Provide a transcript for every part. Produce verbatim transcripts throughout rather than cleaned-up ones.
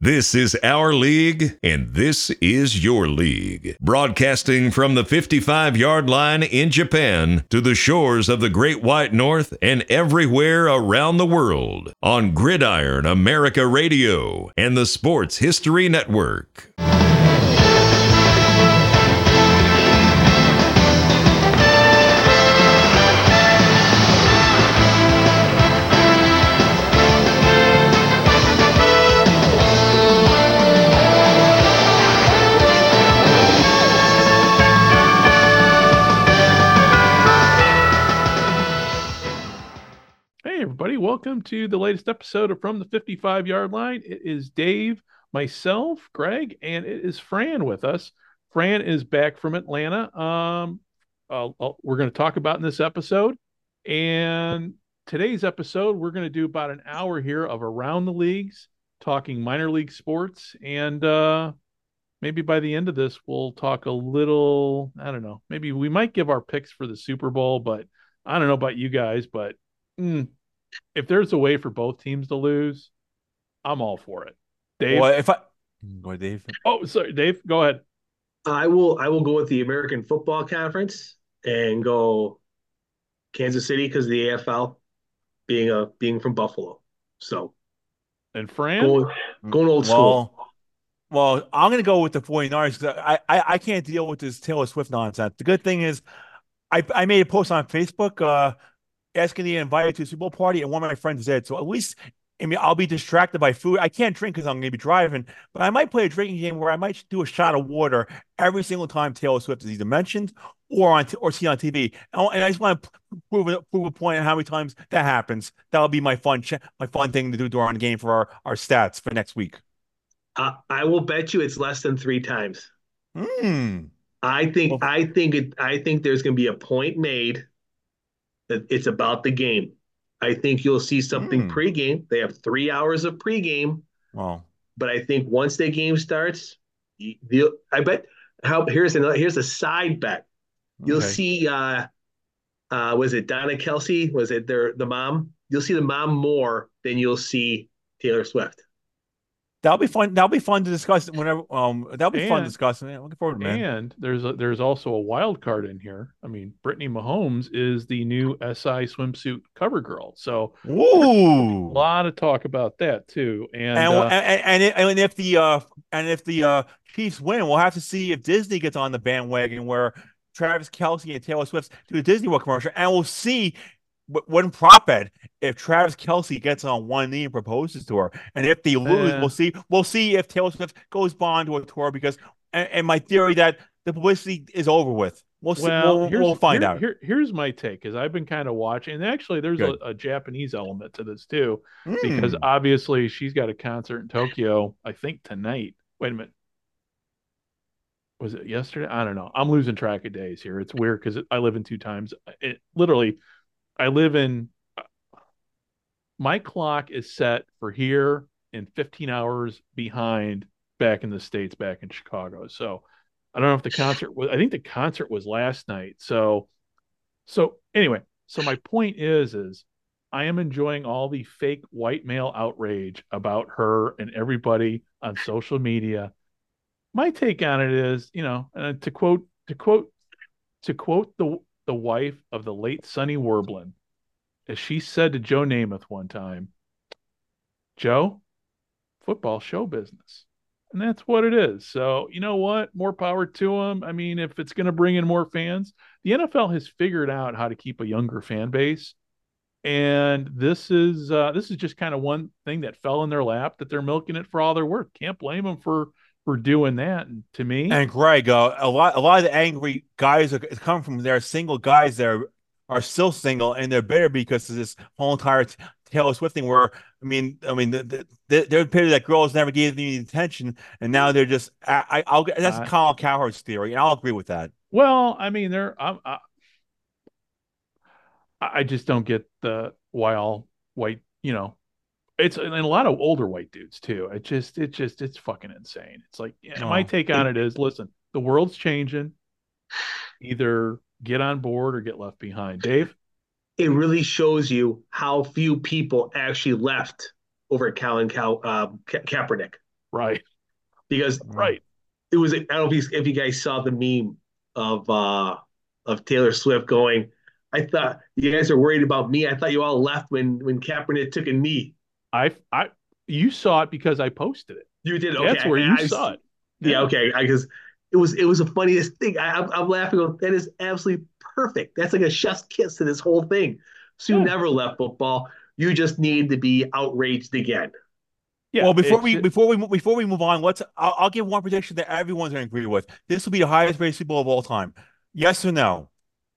This is our league, and this is your league. Broadcasting from the fifty-five-yard line in Japan to the shores of the Great White North and everywhere around the world on Gridiron America Radio and the Sports History Network. Everybody, welcome to the latest episode of From the fifty-five-Yard Line. It is Dave, myself, Greg, and it is Fran with us. Fran is back from Atlanta. Um, I'll, I'll, we're going to talk about in this episode. And today's episode, we're going to do about an hour here of Around the Leagues, talking minor league sports. And uh, maybe by the end of this, we'll talk a little, I don't know, maybe we might give our picks for the Super Bowl, but I don't know about you guys, but mm, if there's a way for both teams to lose, I'm all for it. Dave? Well, if I go ahead, Dave. Oh, sorry, Dave, go ahead. I will I will go with the American Football Conference and go Kansas City because of the A F L being a being from Buffalo. So and Fran? Going, going old school. Well, well, I'm going to go with the 49ers because I, I, I can't deal with this Taylor Swift nonsense. The good thing is I, I made a post on Facebook uh, asking to get invited to a Super Bowl party, and one of my friends did. So at least, I mean, I'll be distracted by food. I can't drink because I'm going to be driving, but I might play a drinking game where I might do a shot of water every single time Taylor Swift is either mentioned or on or seen on T V. And I just want to prove a, prove a point on how many times that happens. That'll be my fun my fun thing to do during the game for our, our stats for next week. Uh, I will bet you it's less than three times. Hmm. I think Well, I think it. I think there's going to be a point made that it's about the game. I think you'll see something Hmm. pregame. They have three hours of pregame, Well, but I think once the game starts, you, you, I bet. How here's another. Here's a side bet. You'll okay. see. Uh, uh, was it Donna Kelsey? Was it their the mom? You'll see the mom more than you'll see Taylor Swift. That'll be fun. That'll be fun to discuss whenever. Um, that'll be fun And- discussing. Yeah, looking forward, man. And there's a, there's also a wild card in here. I mean, Brittany Mahomes is the new S I swimsuit cover girl. So a Ooh. lot of talk about that too. And, And uh, and and, it, and if the uh and if the uh Chiefs win, we'll have to see if Disney gets on the bandwagon where Travis Kelce and Taylor Swift do a Disney World commercial, and we'll see wh- one prop ed if Travis Kelce gets on one knee and proposes to her, and if they lose, Eh. we'll see we'll see if Taylor Swift goes bond to a tour because and, and my theory that the publicity is over with. We'll see. well, We'll, here's, we'll find here- out. here- here's my take because I've been kind of watching. And actually, there's a, Good. a Japanese element to this too, because Mm. obviously she's got a concert in Tokyo, I think tonight. Wait a minute. Was it yesterday? I don't know. I'm losing track of days here. It's weird because I live in two times. It literally, I live in. My clock is set for here and fifteen hours behind back in the States, back in Chicago. So I don't know if the concert was. I think the concert was last night. So, so anyway. So my point is, is I am enjoying all the fake white male outrage about her and everybody on social media. My take on it is, you know, and to quote to quote to quote the the wife of the late Sonny Werblin, as she said to Joe Namath one time, Joe, football show business. And that's what it is. So, you know what? More power to them. I mean, if it's going to bring in more fans, the N F L has figured out how to keep a younger fan base. And this is uh, this is just kind of one thing that fell in their lap that they're milking it for all they're worth. Can't blame them for for doing that. And to me, And Greg, uh, a lot, a lot of the angry guys are come from their single guys that are, are still single, and they're bitter because of this whole entire t- Taylor Swift thing. Where I mean, I mean, the, the, they're bitter that girls never gave them any attention, and now they're just. I, I I'll that's Uh, Colin Cowherd's theory, and I'll agree with that. well, I mean, they're I'm, I I just don't get the why all white, you know, it's and a lot of older white dudes too. It just it just it's fucking insane. It's like yeah, my Oh. take on it is listen, the world's changing. Either get on board or get left behind. Dave? It really shows you how few people actually left over Colin Cow, uh, Ka- Kaepernick. Right. because Right. it was. I don't know if you, if you guys saw the meme of uh of Taylor Swift going. I thought you guys are worried about me. I thought you all left when when Kaepernick took a knee. I I you saw it because I posted it. You did okay. That's where I, you I, saw it. Yeah, okay. Because it was it was the funniest thing. I, I'm, I'm laughing. Going, that is absolutely perfect. That's like a chef's kiss to this whole thing. So you Yeah. never left football. You just need to be outraged again. Yeah. Well, before we it's- before we before we move on, let's I'll, I'll give one prediction that everyone's going to agree with. This will be the highest rated Super Bowl of all time. Yes or no?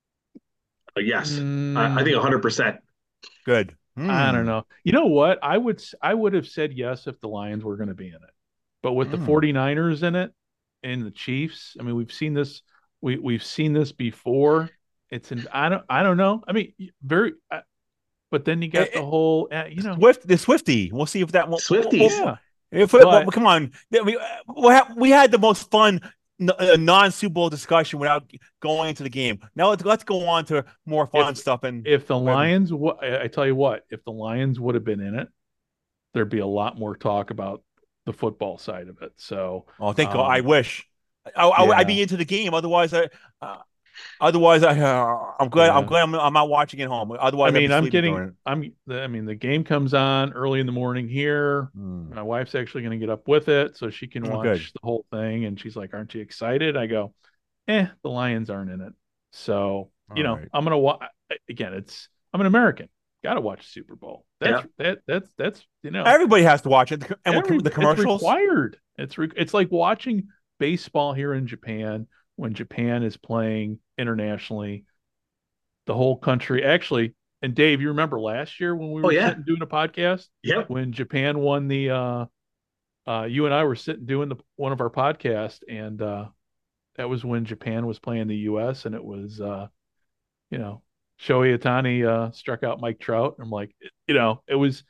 Uh, yes, I, I Mm, think one hundred percent. Good. I don't Hmm. know. You know what? I would s- I would have said yes if the Lions were going to be in it. But with the Mm. 49ers in it and the Chiefs, I mean, we've seen this we we've seen this before. It's in I don't I don't know. I mean, very uh, but then you got Eh, the eh, whole uh, you know, Swift, the Swifty. We'll see if that. We'll, we'll, Swifties. we'll- yeah. if, But well, come on, we we had, we had the most fun n- uh, non Super Bowl discussion without going into the game. Now let's let's go on to more fun if stuff. And if the Lions wa- I I tell you what, if the Lions would have been in it, there'd be a lot more talk about the football side of it. So, oh, thank God, I um, wish I, I, I'd yeah, be into the game. Otherwise, I. Uh, Otherwise, I uh, I'm glad I'm yeah. glad I'm, I'm not watching at home. I Otherwise, I'd mean, be I'm sleeping getting, during it. I'm, I mean, the game comes on early in the morning here. Hmm. My wife's actually going to get up with it so she can Oh, good. watch the whole thing. And she's like, "Aren't you excited?" I go, "Eh, the Lions aren't in it." So, you All know, right. I'm going to watch again. It's, I'm an American. Got to watch the Super Bowl. That's Yeah. that, that's, that's, you know, Everybody has to watch it, and with every, the it's commercials. required. It's, re, it's like watching baseball here in Japan when Japan is playing internationally. The whole country actually, and Dave, you remember last year when we Oh were yeah. sitting doing a podcast Yep. when Japan won the uh uh you and I were sitting doing the one of our podcasts, and uh that was when Japan was playing the U S, and it was uh you know, Shohei Ohtani uh struck out Mike Trout. I'm like, you know, it was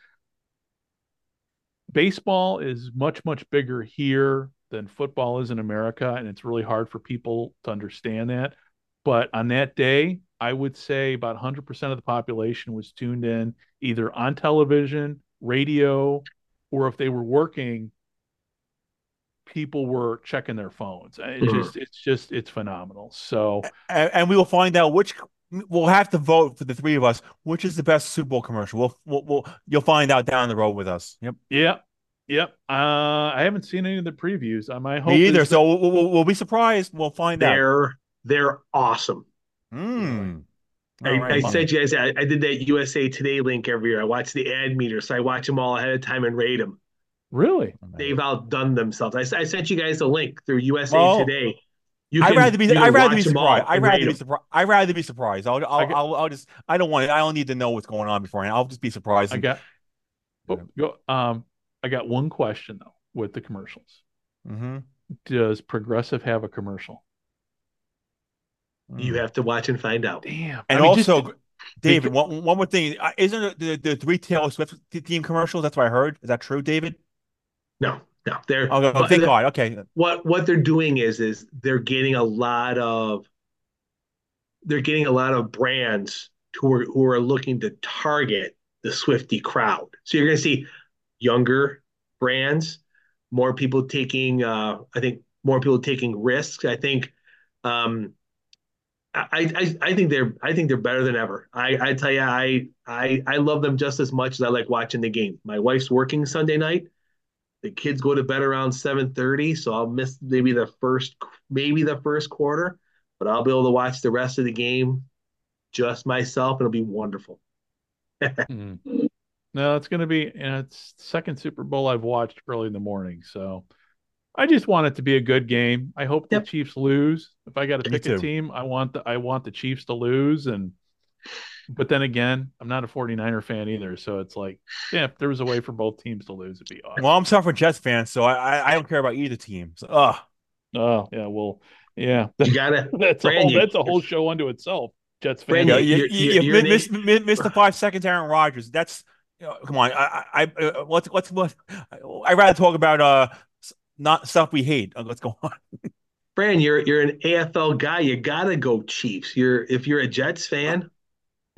baseball is much much bigger here than football is in America, and it's really hard for people to understand that. But on that day, I would say about one hundred percent of the population was tuned in either on television, radio, or if they were working, people were checking their phones. It Mhm. just, it's just, it's phenomenal. So, and, and we will find out which we'll have to vote for the three of us, which is the best Super Bowl commercial. We'll, we'll, we'll you'll find out down the road with us. Yep. yeah, yep. Uh, I haven't seen any of the previews. Uh, my hope Me either. is So we'll, we'll, we'll be surprised. We'll find out. They're they're awesome. Hmm. All I, right. I Well, sent you guys. I, I did that U S A Today link every year. I watch the ad meter, so I watch them all ahead of time and rate them. really? They've outdone themselves. I, I sent you guys a link through U S A Well, Today. You I'd can, rather be. you can I'd rather watch be them surprised. all I'd and rather rate be them. surprised. I'd rather be surprised. I'll. I'll, I got, I'll. I'll just. I don't want it. I don't need to know what's going on beforehand. I'll just be surprised. I And, got, oh, go, um, I got one question though with the commercials. mm-hmm. Does Progressive have a commercial? You have to watch and find out. Damn. And I mean, just also, David, because- one, one more thing. Uh, Isn't it the, the three Taylor Swift theme commercials? That's what I heard. Is that true, David? No, no. They're Oh, oh, but thank the- God. Okay. what what they're doing is is they're getting a lot of they're getting a lot of brands who are who are looking to target the Swifty crowd. So you're going to see younger brands, more people taking uh, I think more people taking risks. I think um, I, I I think they're I think they're better than ever. I I tell you I I I love them just as much as I like watching the game. My wife's working Sunday night. The kids go to bed around seven thirty, so I'll miss maybe the first maybe the first quarter, but I'll be able to watch the rest of the game just myself. It'll be wonderful. Hmm. No, it's going to be, and it's the second Super Bowl I've watched early in the morning. So I just want it to be a good game. I hope the Yep. Chiefs lose. If I got to Me pick a too. team, I want the I want the Chiefs to lose. And but then again, I'm not a 49er fan either. So it's like, yeah, if there was a way for both teams to lose, it'd be awesome. Well, I'm sorry for Jets fans, so I, I I don't care about either team. So, ugh. Oh, yeah, well, yeah. You gotta, That's a Fran, whole you- that's a whole show unto itself. Jets Fran, fans. Yeah, you're- you, you're- you, you're you an missed, A- missed, missed the five seconds, Aaron Rodgers. That's you know, come on. I I, I uh, let's let's let I'd rather talk about uh s- not stuff we hate. Uh, Let's go on. Fran, you're you're an A F L guy. You gotta go Chiefs. You're if you're a Jets fan,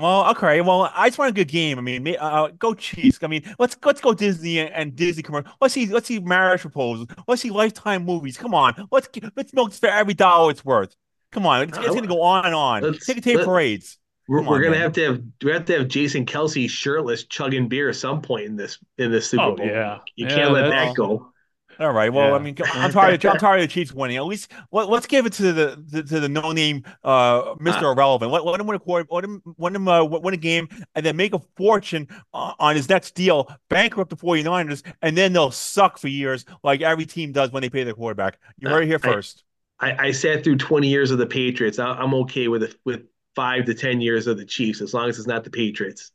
Well, okay. Well, I just want a good game. I mean, uh, go Chiefs. I mean, let's let's go Disney and, and Disney commercial. Let's see let's see marriage proposals. Let's see Lifetime movies. Come on, let's let's milk this for every dollar it's worth. Come on, it's, it's gonna go on and on. Let's Ticker tape let, parades. we're, Come we're on, gonna man. have to have we have to have Jason Kelsey shirtless chugging beer at some point in this in this Super Oh Bowl. yeah, You yeah. can't let That's that go. All right. Well, I yeah. mean, I'm tired. Of, I'm tired of the Chiefs winning. At least let, let's give it to the, the to the no name uh Mister Uh, Irrelevant. Let, let him win a quarter. Let him let him uh, win a game and then make a fortune uh, on his next deal. Bankrupt the 49ers, and then they'll suck for years, like every team does when they pay their quarterback. You heard it here I, first. I, I sat through twenty years of the Patriots. I, I'm okay with it, with five to ten years of the Chiefs, as long as it's not the Patriots.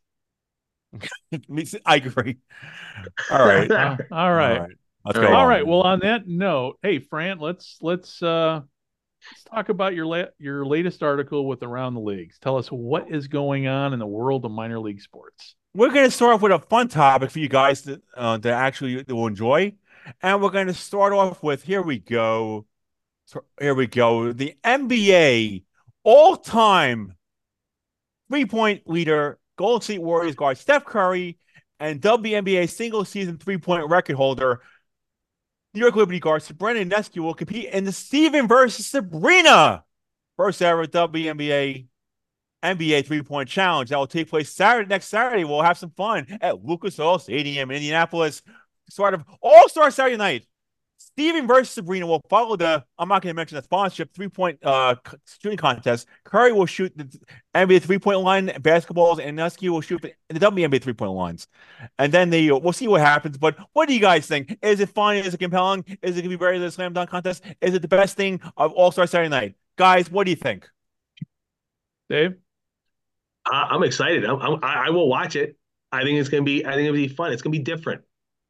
I agree. All right. Uh, all All right. right. Let's All go right. All on. right. Well, on that note, hey, Fran, let's let's uh let's talk about your la- your latest article with Around the Leagues. Tell us what is going on in the world of minor league sports. We're going to start off with a fun topic for you guys to, uh, to actually to enjoy. And we're going to start off with here we go. So here we go. The N B A all-time three-point leader, Golden State Warriors guard Steph Curry, and W N B A single-season three-point record holder, New York Liberty guard Sabrina Ionescu will compete in the Steven versus Sabrina first ever W N B A N B A three-point challenge that will take place Saturday next Saturday. We'll have some fun at Lucas Oil Stadium in Indianapolis. Sort of all-star Saturday night. Steven versus Sabrina will follow the, I'm not going to mention the sponsorship, three-point uh, shooting contest. Curry will shoot the N B A three-point line, basketballs, and Ionescu will shoot the W N B A three-point lines. And then they, we'll see what happens. But what do you guys think? Is it fun? Is it compelling? Is it going to be better than the slam dunk contest? Is it the best thing of all-star Saturday night? Guys, what do you think? Dave? I, I'm excited. I'm, I'm, I will watch it. I think it's gonna be. I think it'll be fun. It's gonna be different.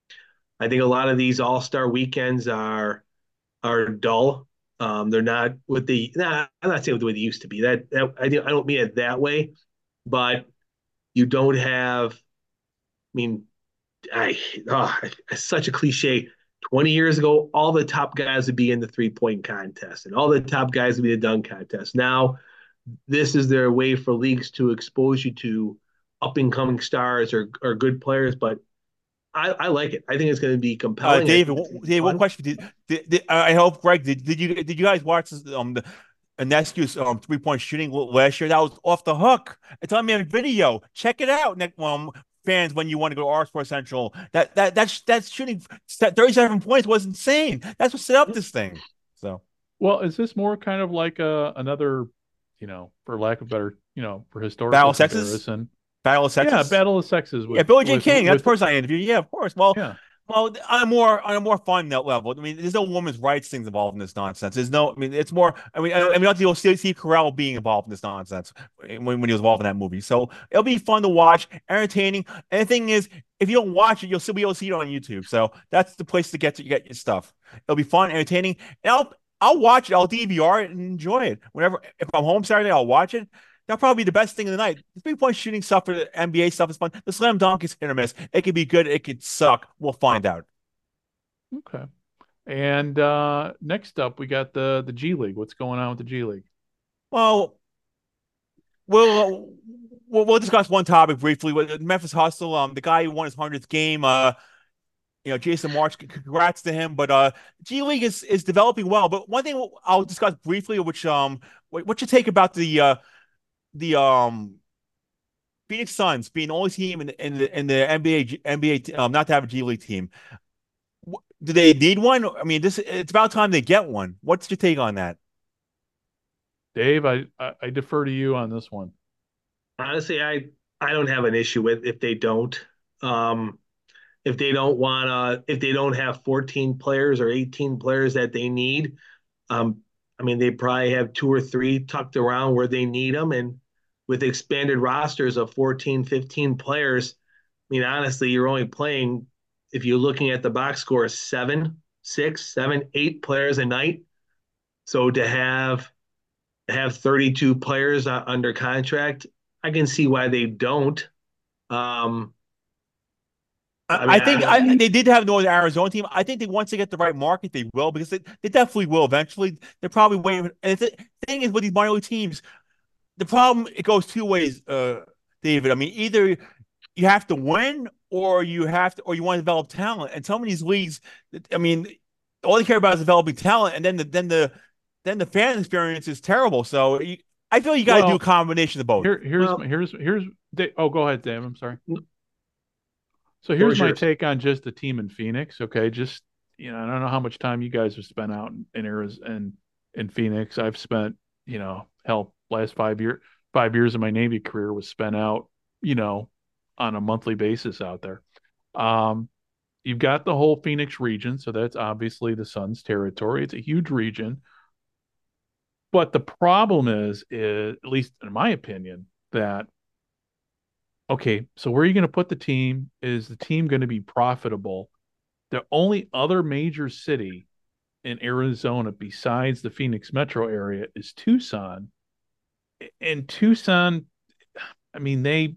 I think a lot of these All Star weekends are are dull. Um, they're not what they. Nah, I'm not saying the way they used to be. That, that I, I don't mean it that way, but you don't have. I mean, I oh, it's such a cliche. twenty years ago, all the top guys would be in the three point contest, and all the top guys would be the dunk contest. Now, this is their way for leagues to expose you to up and coming stars or or good players. But I, I like it. I think it's going to be Uh, compelling. David, Dave, one question. Did, did, did, I hope, Greg, did, did you did you guys watch this, um the Ionescu's um three point shooting last year? That was off the hook. It's on me on video. Check it out, next um fans, when you want to go to R Sports Central. That that that's that's shooting thirty-seven points was insane. That's what set up this thing. So, well, is this more kind of like a, another, you know, for lack of better, you know, for historical Battle of Sexes? comparison? Battle of Sexes. Yeah, Battle of Sexes. With, yeah, Billie Jean with, King. with, That's the person I interviewed. Yeah, of course. Well, yeah. well, on a more on a more fun level. I mean, there's no women's rights things involved in this nonsense. There's no. I mean, it's more. I mean, I, I mean, not the Steve, Steve Carell being involved in this nonsense when, when he was involved in that movie. So it'll be fun to watch, entertaining. And the thing is, if you don't watch it, you'll still be able to see it on YouTube. So that's the place to get to get your stuff. It'll be fun, entertaining, and I'll I'll watch it. I'll D V R it and enjoy it. Whenever if I'm home Saturday, I'll watch it. That'll probably be the best thing of the night. The three-point shooting stuff for the N B A stuff is fun. The slam dunk is hit or miss. It could be good. It could suck. We'll find out. Okay. And uh, next up, we got the the G League. What's going on with the G League? Well, we'll we'll, we'll discuss one topic briefly. With Memphis Hustle, um, the guy who won his hundredth game, uh, you know, Jason March. Congrats to him. But uh, G League is is developing well. But one thing I'll discuss briefly, which um, what you take about the uh, the um. Phoenix Suns being the only team in the, in the in the N B A N B A um, not to have a G League team. Do they need one? I mean, this it's about time they get one. What's your take on that? Dave, I, I, I defer to you on this one. Honestly, I I don't have an issue with if they don't. Um, if they don't want to, if they don't have fourteen players or eighteen players that they need, um, I mean, they probably have two or three tucked around where they need them. And with expanded rosters of fourteen, fifteen players, I mean, honestly, you're only playing, if you're looking at the box score, seven, six, seven, eight players a night. So to have have thirty-two players uh, under contract, I can see why they don't. Um, I, I mean, I think I, I, they did have an Northern Arizona team. I think they once they get the right market, they will because they, they definitely will eventually. They're probably waiting. And the thing is with these minor league teams, the problem it goes two ways. Uh, David. I mean, either you have to win or you have to, or you want to develop talent. And some of these leagues, I mean, all they care about is developing talent, and then the then the then the fan experience is terrible. So you, I feel you got to Well, do a combination of both. Here, here's Well- my, here's here's Da- oh, go ahead, Dave. I'm sorry. So Floor here's is my yours. take on just the team in Phoenix. Okay, just you know, I don't know how much time you guys have spent out in, in Arizona and in Phoenix. I've spent, you know, hell, last five year five years of my Navy career was spent out, you know, on a monthly basis out there. Um, you've got the whole Phoenix region, so that's obviously the Suns' territory. It's a huge region. But the problem is, is at least in my opinion, that okay, so where are you going to put the team? Is the team going to be profitable? The only other major city in Arizona besides the Phoenix metro area is Tucson. And Tucson, I mean, they,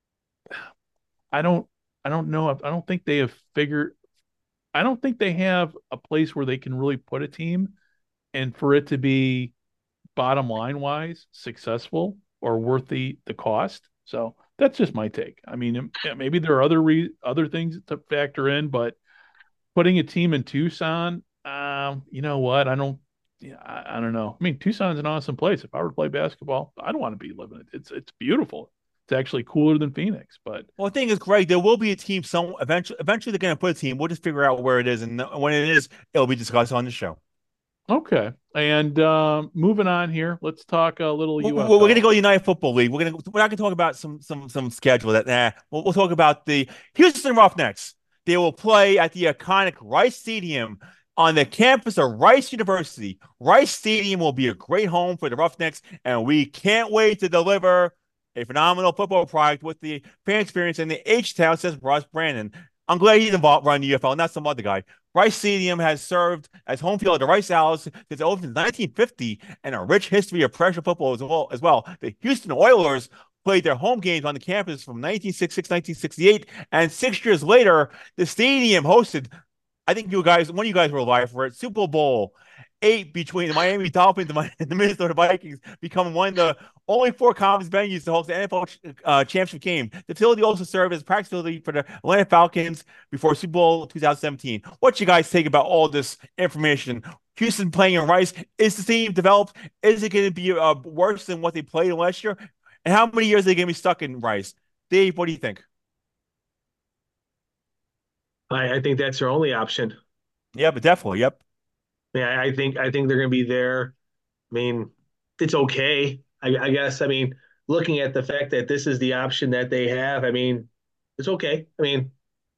I don't, I don't know. I don't think they have figured, I don't think they have a place where they can really put a team and for it to be bottom line wise successful or worth the, the cost. So that's just my take. I mean, maybe there are other re- other things to factor in, but putting a team in Tucson, um, you know what? I don't, yeah, I, I don't know. I mean, Tucson's an awesome place. If I were to play basketball, I don't want to be living it. It's it's beautiful. It's actually cooler than Phoenix. But Well, the thing is, Greg, there will be a team. Some eventually, eventually, they're going to put a team. We'll just figure out where it is, and when it is, it'll be discussed on the show. okay. And um, moving on here, let's talk a little We're, U F L. we're going to go to United Football League. We're going to we're not going to talk about some some some schedule that. Nah, we'll, we'll talk about the Houston Roughnecks. They will play at the iconic Rice Stadium on the campus of Rice University. Rice Stadium will be a great home for the Roughnecks, and we can't wait to deliver a phenomenal football product with the fan experience in the H-Town, says Russ Brandon. I'm glad he's involved running the U F L, not some other guy. Rice Stadium has served as home field of the Rice Owls since it opened in nineteen fifty and a rich history of pressure football as well. As well. The Houston Oilers played their home games on the campus from nineteen sixty-six to nineteen sixty-eight, and six years later, the stadium hosted, I think you guys, one of you guys were alive for it, Super Bowl eight between the Miami Dolphins and the Minnesota Vikings, becoming one of the only four conference venues to host the N F L uh, championship game. The facility also served as practice facility for the Atlanta Falcons before Super Bowl twenty seventeen. What you guys think about all this information? Houston playing in Rice. Is the team developed? Is it going to be uh, worse than what they played last year? And how many years are they going to be stuck in Rice? Dave, what do you think? I, I think that's their only option. Yeah, but definitely. Yep. Yeah, I think I think they're going to be there. I mean, it's okay. I, I guess. I mean, looking at the fact that this is the option that they have, I mean, it's okay. I mean,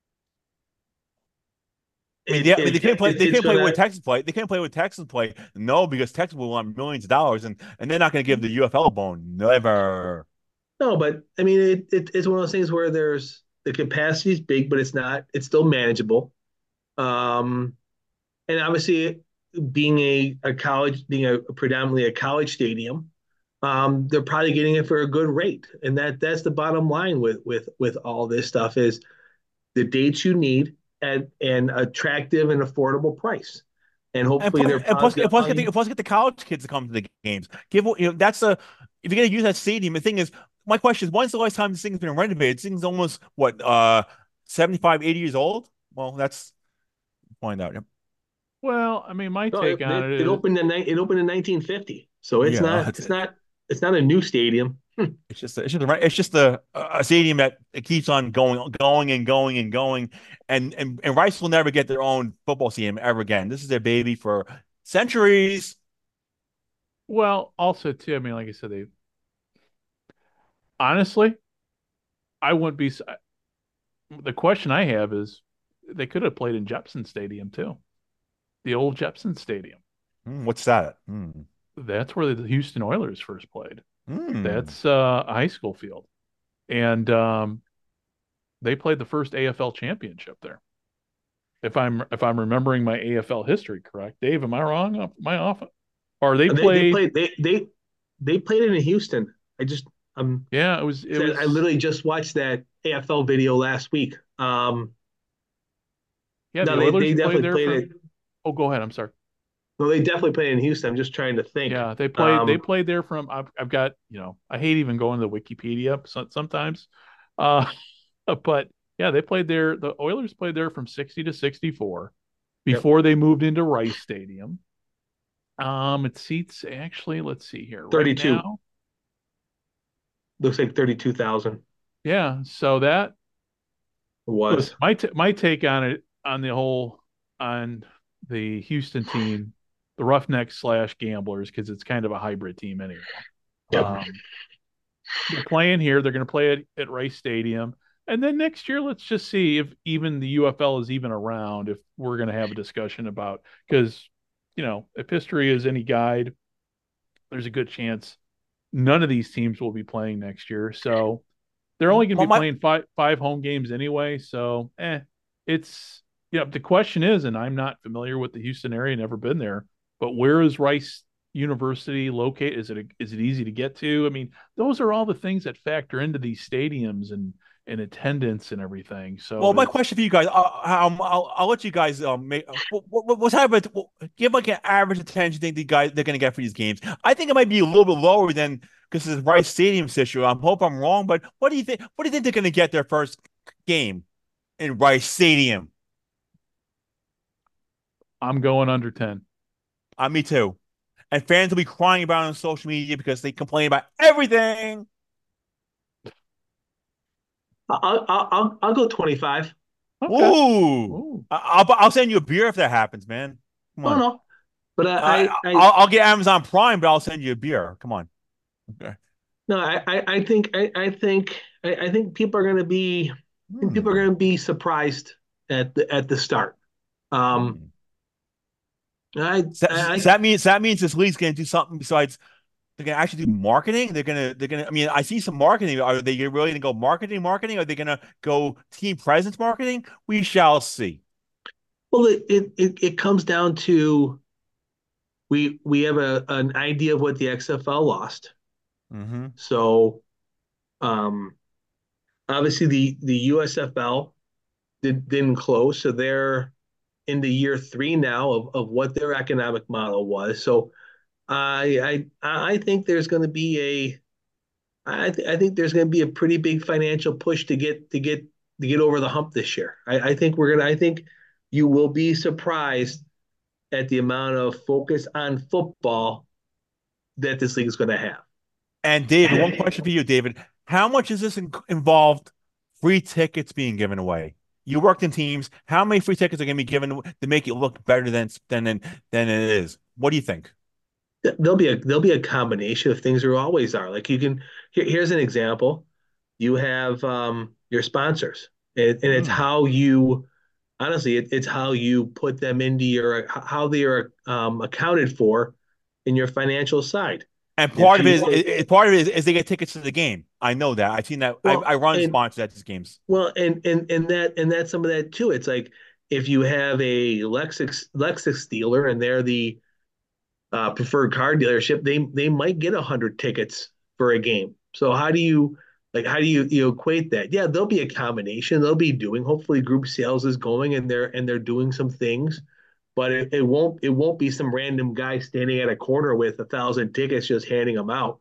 I mean, it, they, I mean, it, they can't play. it, They it's can't play gonna, with Texas play. They can't play with Texas play. No, because Texas will want millions of dollars, and and they're not going to give the U F L a bone. Never. no, but I mean, it, it it's one of those things where there's the capacity is big, but it's not. It's still manageable. Um, and obviously, being a, a college, being a, a predominantly a college stadium, um, they're probably getting it for a good rate, and that that's the bottom line with with with all this stuff is the dates you need at an attractive and affordable price, and And hopefully plus, they're and plus, and plus, probably get the, plus get the college kids to come to the games. Give you know that's a if you're going to use that stadium. The thing is, my question is, when's the last time this thing's been renovated? This thing's almost what uh seventy-five, eighty years old. Well, that's find out. Yep. Well, I mean, my no, take it, on it it, it is opened in it opened in nineteen fifty, so it's Yeah, not it's not it's not a new stadium. it's just a, it's just a, it's just a, a stadium that it keeps on going, going and going and going, and and and Rice will never get their own football stadium ever again. This is their baby for centuries. well, also too. I mean, like I said, they honestly, I wouldn't be. The question I have is, they could have played in Jepson Stadium too, the old Jepson Stadium. Hmm, what's that? Hmm. That's where the Houston Oilers first played. Hmm. That's uh, a high school field, and um, they played the first A F L championship there. If I'm if I'm remembering my A F L history correct, Dave, am I wrong? Am I off? Or they They, they played? played they they they played it in Houston. I just um Yeah, it was. It was. I literally just watched that A F L video last week. Um, Yeah, the no, they, Oilers they played definitely there played for. it. Oh, go ahead. I'm sorry. No, they definitely play in Houston. I'm just trying to think. Yeah, they played they Um, played there from I've I've got, you know, I hate even going to the Wikipedia so- sometimes. Uh but yeah, they played there. The Oilers played there from sixty to sixty-four yep, before they moved into Rice Stadium. Um, it seats actually, let's see here. Right thirty-two. now, Looks like thirty-two thousand yeah, so that listen, was. my t- my take on it on the whole on the Houston team, the Roughnecks slash Gamblers, because it's kind of a hybrid team anyway. Yep. Um, they're playing here. They're going to play at, at Rice Stadium. And then next year, let's just see if even the U F L is even around, if we're going to have a discussion about, because, you know, if history is any guide, there's a good chance none of these teams will be playing next year. So they're only going to My, be my, playing five, five home games anyway. So, eh, it's, you know, the question is, and I'm not familiar with the Houston area, never been there, but where is Rice University located? Is it a, is it easy to get to? I mean, those are all the things that factor into these stadiums and and attendance and everything. So well, my to, question for you guys, I'll, I'll, I'll, I'll let you guys um make what, what, what's type of give like an average attention thing the guys they're going to get for these games. I think it might be a little bit lower than because it's Rice Stadium issue. I hope I'm wrong, but what do you think? What do you think they're going to get their first game in Rice Stadium? I'm going under ten. Uh, me too. And fans will be crying about it on social media because they complain about everything. I'll I'll I'll, I'll go twenty-five. Okay. Ooh, Ooh. I- will I'll send you a beer if that happens, man. Come Oh on. no, but I Uh, I, I I'll, I'll get Amazon Prime, but I'll send you a beer. Come on. Okay. no I I, I think I, I think I, I think people are going to be I think people are Hmm. going to be surprised at the at the start. Um, Hmm. I So, I so that means that means this league's going to do something besides they're going to actually do marketing. They're going to they're going to. I mean, I see some marketing. Are they really going to go marketing, marketing? Are they going to go team presence marketing? We shall see. well it, it it it comes down to we we have a an idea of what the X F L lost. Mm-hmm. So um, obviously the the U S F L did, didn't close, so they're into year three now of, of what their economic model was. So I I I think there's going to be a I th- I think there's going to be a pretty big financial push to get to get to get over the hump this year. I, I think we're gonna I think you will be surprised at the amount of focus on football that this league is going to have. And David, one question for you, David. How much is this in- involved? Free tickets being given away. You worked in teams. How many free tickets are going to be given to make it look better than than than it is? What do you think? There'll be a there'll be a combination of things there always are. Like you can here, here's an example. You have um, your sponsors, and, and it's Hmm. how you honestly it, it's how you put them into your how they are um, accounted for in your financial side. And If part of you it is, say, is part of it is, is they get tickets to the game. I know that. I've seen that. I, well, I run and sponsors at these games. well, and and and that and that's some of that too. It's like if you have a Lexus Lexus dealer and they're the uh, preferred car dealership, they they might get a hundred tickets for a game. So how do you like how do you you equate that? Yeah, there'll be a combination. They'll be doing hopefully group sales is going and they're and they're doing some things, but it, it won't it won't be some random guy standing at a corner with a thousand tickets just handing them out.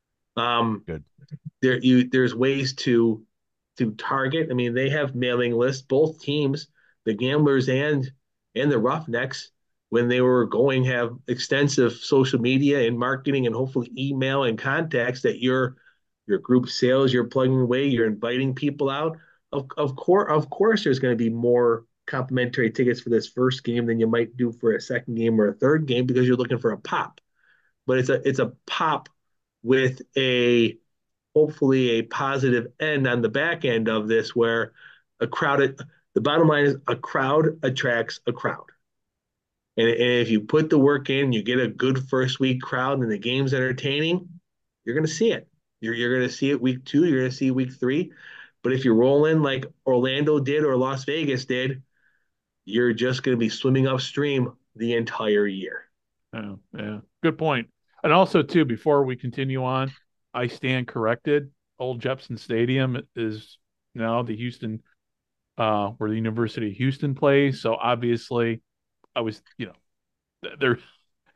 Um, Good. there you there's ways to to target. I mean, they have mailing lists, both teams, the Gamblers and and the Roughnecks, when they were going have extensive social media and marketing and hopefully email and contacts that your your group sales you're plugging away, you're inviting people out. Of of course, of course, there's going to be more complimentary tickets for this first game than you might do for a second game or a third game because you're looking for a pop. But it's a it's a pop with a hopefully a positive end on the back end of this where a crowded the bottom line is a crowd attracts a crowd. And, and if you put the work in, you get a good first week crowd and the game's entertaining, you're going to see it. You're, you're going to see it week two, you're going to see week three. But if you roll in like Orlando did or Las Vegas did, you're just going to be swimming upstream the entire year. Yeah, yeah. Good point. And also, too, before we continue on, I stand corrected. Old Jepson Stadium is now the Houston, uh, where the University of Houston plays. So obviously, I was, you know, they're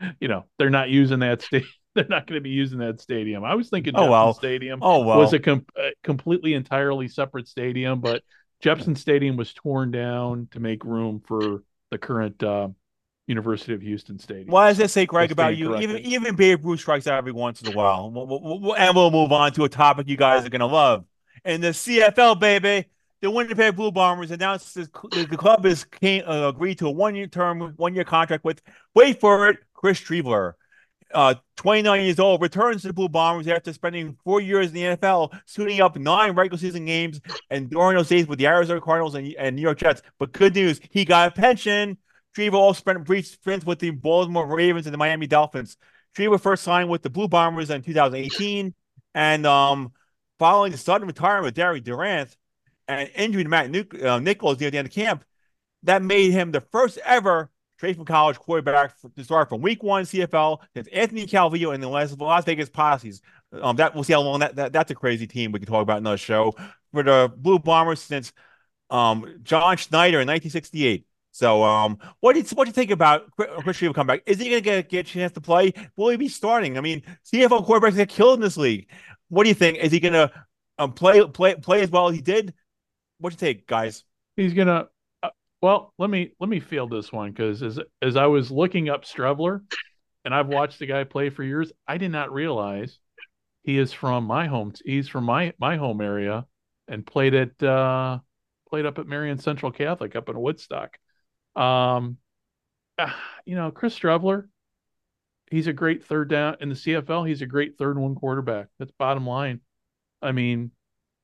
you know, they're not using that state. They're not going to be using that stadium. I was thinking Oh Jepson well. Stadium Oh was well. a com- completely entirely separate stadium, but Jepson Stadium was torn down to make room for the current uh, University of Houston Stadium. What does So it say, I Greg, about stand you? Even corrected. even Babe Ruth strikes out every once in a while. We'll- we'll- we'll- and we'll move on to a topic you guys are gonna love. In the C F L, baby, the Winnipeg Blue Bombers announced this, the, the club has came, uh, agreed to a one-year term, one-year contract with, wait for it, Chris Streveler. Uh, twenty-nine years old, returns to the Blue Bombers after spending four years in the N F L, suiting up nine regular season games and during those days with the Arizona Cardinals and, and New York Jets. But good news, he got a pension. Strever also spent brief stints with the Baltimore Ravens and the Miami Dolphins. Strever first signed with the Blue Bombers in two thousand eighteen, and um, following the sudden retirement of Gary Durant and injury to Matt Nic- uh, Nichols near the end of camp, that made him the first ever straight from college quarterback to start from week one C F L since Anthony Calvillo and the Las, Las Vegas Posses. Um, that we'll see how long that, that that's a crazy team we can talk about in another show. For the Blue Bombers since um John Schneider in nineteen sixty-eight. So um, what do you what do you think about Chris Streveler come back? Is he going to get get a chance to play? Will he be starting? I mean, C F L quarterbacks get killed in this league. What do you think? Is he going to um, play play play as well as he did? What do you take, guys? He's gonna. Uh, well, let me let me field this one because as as I was looking up Strevler, and I've watched the guy play for years, I did not realize he is from my home. He's from my my home area, and played at uh, played up at Marion Central Catholic up in Woodstock. Um, uh, you know, Chris Strevler, he's a great third down in the C F L. He's a great third and one quarterback. That's bottom line. I mean,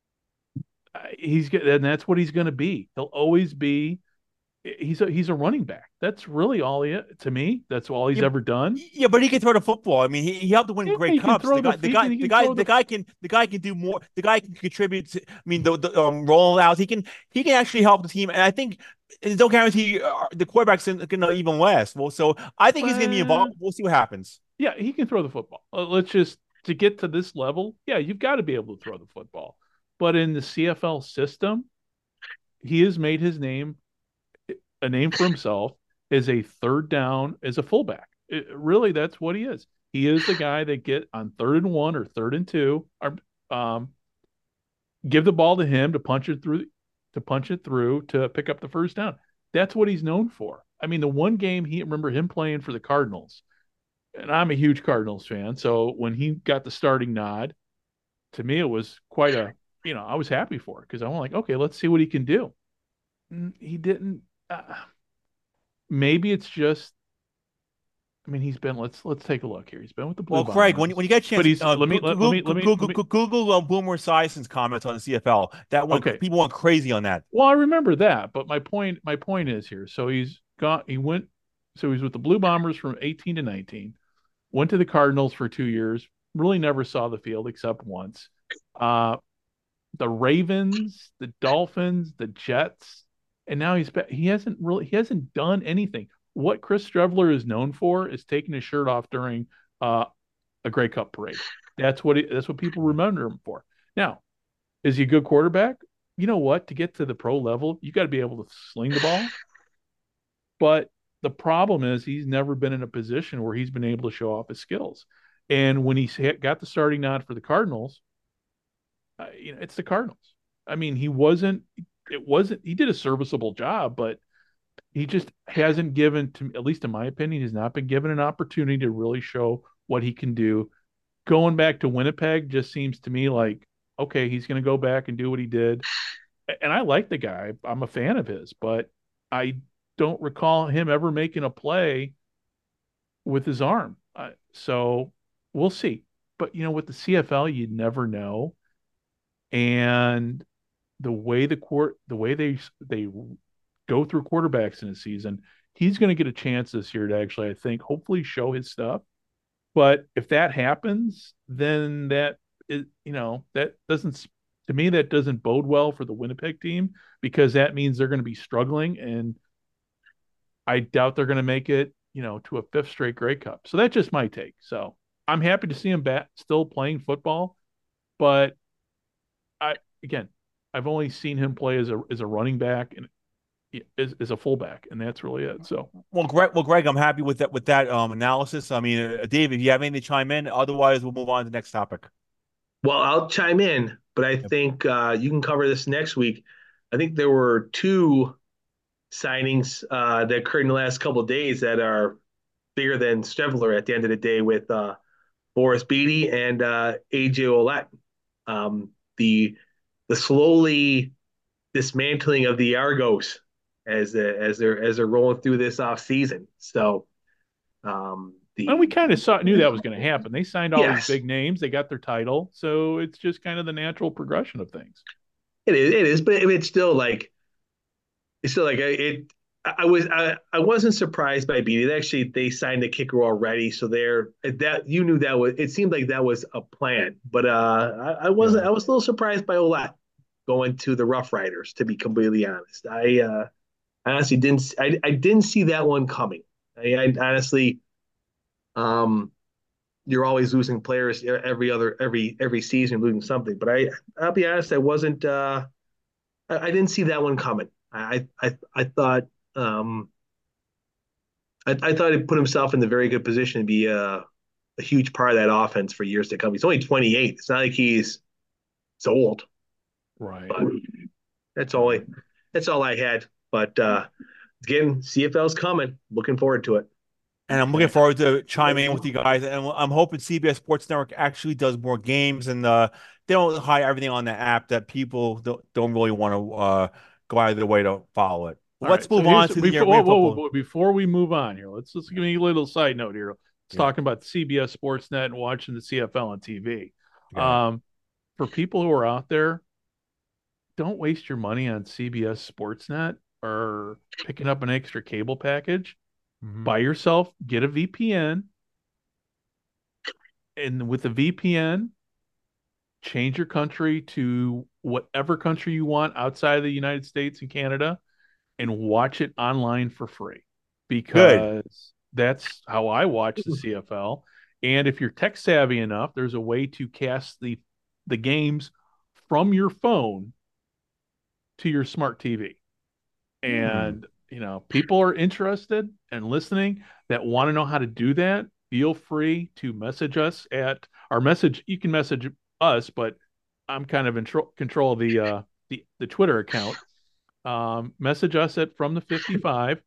he's and that's what he's going to be. He'll always be. He's a he's a running back. That's really all he to me. That's all he's Yeah, ever done. yeah, but he can throw the football. I mean, he, he helped to win Yeah, great he can cups. The throw the guy, the he guy, can, he the can guy, throw the the guy can the guy can do more. The guy can contribute. To, I mean, the, the um, rollouts. He can he can actually help the team. And I think there's no guarantee uh, the quarterback's going to even last. Well, so I think he's going to be well, involved. We'll see what happens. yeah, he can throw the football. Uh, let's just to get to this level. Yeah, you've got to be able to throw the football. But in the C F L system, he has made his name a name for himself as a third down as a fullback. It, really, that's what he is. He is the guy that get on third and one or third and two, or um, give the ball to him to punch it through, to punch it through to pick up the first down. That's what he's known for. I mean, the one game he remember him playing for the Cardinals, and I'm a huge Cardinals fan. So when he got the starting nod, to me it was quite a, you know, I was happy for it because I'm like, okay, let's see what he can do. He didn't. Uh, maybe it's just. I mean, he's been. Let's let's take a look here. He's been with the Blue Well, Craig, Bombers, when, when you get a chance, but he's. uh, Let me let, let Google me let me Google let me. Google uh, Boomer Esiason's comments on the C F L. That one, Okay. people went crazy on that. Well, I remember that, but my point my point is here. So he's got he went. So he's with the Blue Bombers from eighteen to nineteen. Went to the Cardinals for two years. Really never saw the field except once. Uh, the Ravens, the Dolphins, the Jets, and now he's he hasn't really he hasn't done anything. What Chris Streveler is known for is taking his shirt off during uh, a Grey Cup parade. That's what it, that's what people remember him for. Now, is he a good quarterback? You know what? To get to the pro level, you got to be able to sling the ball. But the problem is he's never been in a position where he's been able to show off his skills. And when he got the starting nod for the Cardinals, uh, you know, it's the Cardinals. I mean, he wasn't. It wasn't. He did a serviceable job, but he just hasn't given, to at least in my opinion, he's not been given an opportunity to really show what he can do. Going back to Winnipeg just seems to me like, okay, he's going to go back and do what he did. And I like the guy. I'm a fan of his, but I don't recall him ever making a play with his arm. Uh, so we'll see. But, you know, with the C F L, you never know. And the way the court, the way they, they, go through quarterbacks in a season, he's going to get a chance this year to actually, I think, hopefully show his stuff. But if that happens, then that is, you know, that doesn't, to me, that doesn't bode well for the Winnipeg team because that means they're going to be struggling. And I doubt they're going to make it, you know, to a fifth straight Grey Cup. So that's just my take. So I'm happy to see him back still playing football. But I, again, I've only seen him play as a, as a running back and is, is a fullback, and that's really it. So, well, Greg, well, Greg, I'm happy with that with that um analysis. I mean, uh, Dave, if you have anything to chime in, otherwise we'll move on to the next topic. Well, I'll chime in, but I Yep. think uh, you can cover this next week. I think there were two signings uh, that occurred in the last couple of days that are bigger than Stevler at the end of the day with uh, Boris Beatty and uh, A J Olette. Um, the the slowly dismantling of the Argos as as they're as they're rolling through this off season. So um, the and we kind of saw knew that was going to happen. They signed all yes, these big names. They got their title, so it's just kind of the natural progression of things. it is it is, but it's still like it's still like it. I was I, I wasn't surprised by Beatty. They actually they signed the kicker already, so they're that you knew that was it seemed like that was a plan. But uh, I, I wasn't. Yeah. I was a little surprised by Olette going to the Rough Riders. To be completely honest, I uh, honestly didn't. I, I didn't see that one coming. I, I honestly, um, you're always losing players every other every every season, losing something. But I I'll be honest, I wasn't. Uh, I, I didn't see that one coming. I I I thought. Um, I, I thought he put himself in the very good position to be a, a huge part of that offense for years to come. He's only twenty-eight. It's not like he's it's old. Right. But that's all I that's all I had. But uh, again, C F L's coming. Looking forward to it. And I'm looking forward to chiming in with you guys. And I'm hoping C B S Sports Network actually does more games and uh, they don't hide everything on the app that people don't, don't really want to uh, go out of their way to follow it. Well, let's right, move so on to the before, uh, whoa, whoa, whoa, before we move on here, let's let's give me a little side note here. Let's yeah. talking about C B S Sportsnet and watching the C F L on T V. Yeah. Um, for people who are out there, don't waste your money on C B S Sportsnet or picking up an extra cable package. Mm-hmm. Buy yourself, get a V P N, and with the V P N, change your country to whatever country you want outside of the United States and Canada, and watch it online for free, because Good. That's how I watch the C F L. And if you're tech savvy enough, there's a way to cast the the games from your phone to your smart T V. And, mm. you know, people are interested and listening that want to know how to do that. Feel free to message us at our message. You can message us, but I'm kind of in tro- control of the, uh, the, the Twitter account. Um, message us at From the fifty-five.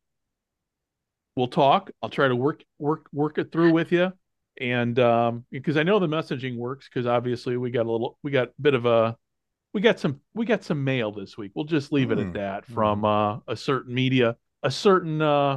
We'll talk. I'll try to work, work, work it through with you. And, um, because I know the messaging works, because obviously we got a little, we got a bit of a, We got some we got some mail this week. We'll just leave it mm. at that from uh, a certain media, a certain uh,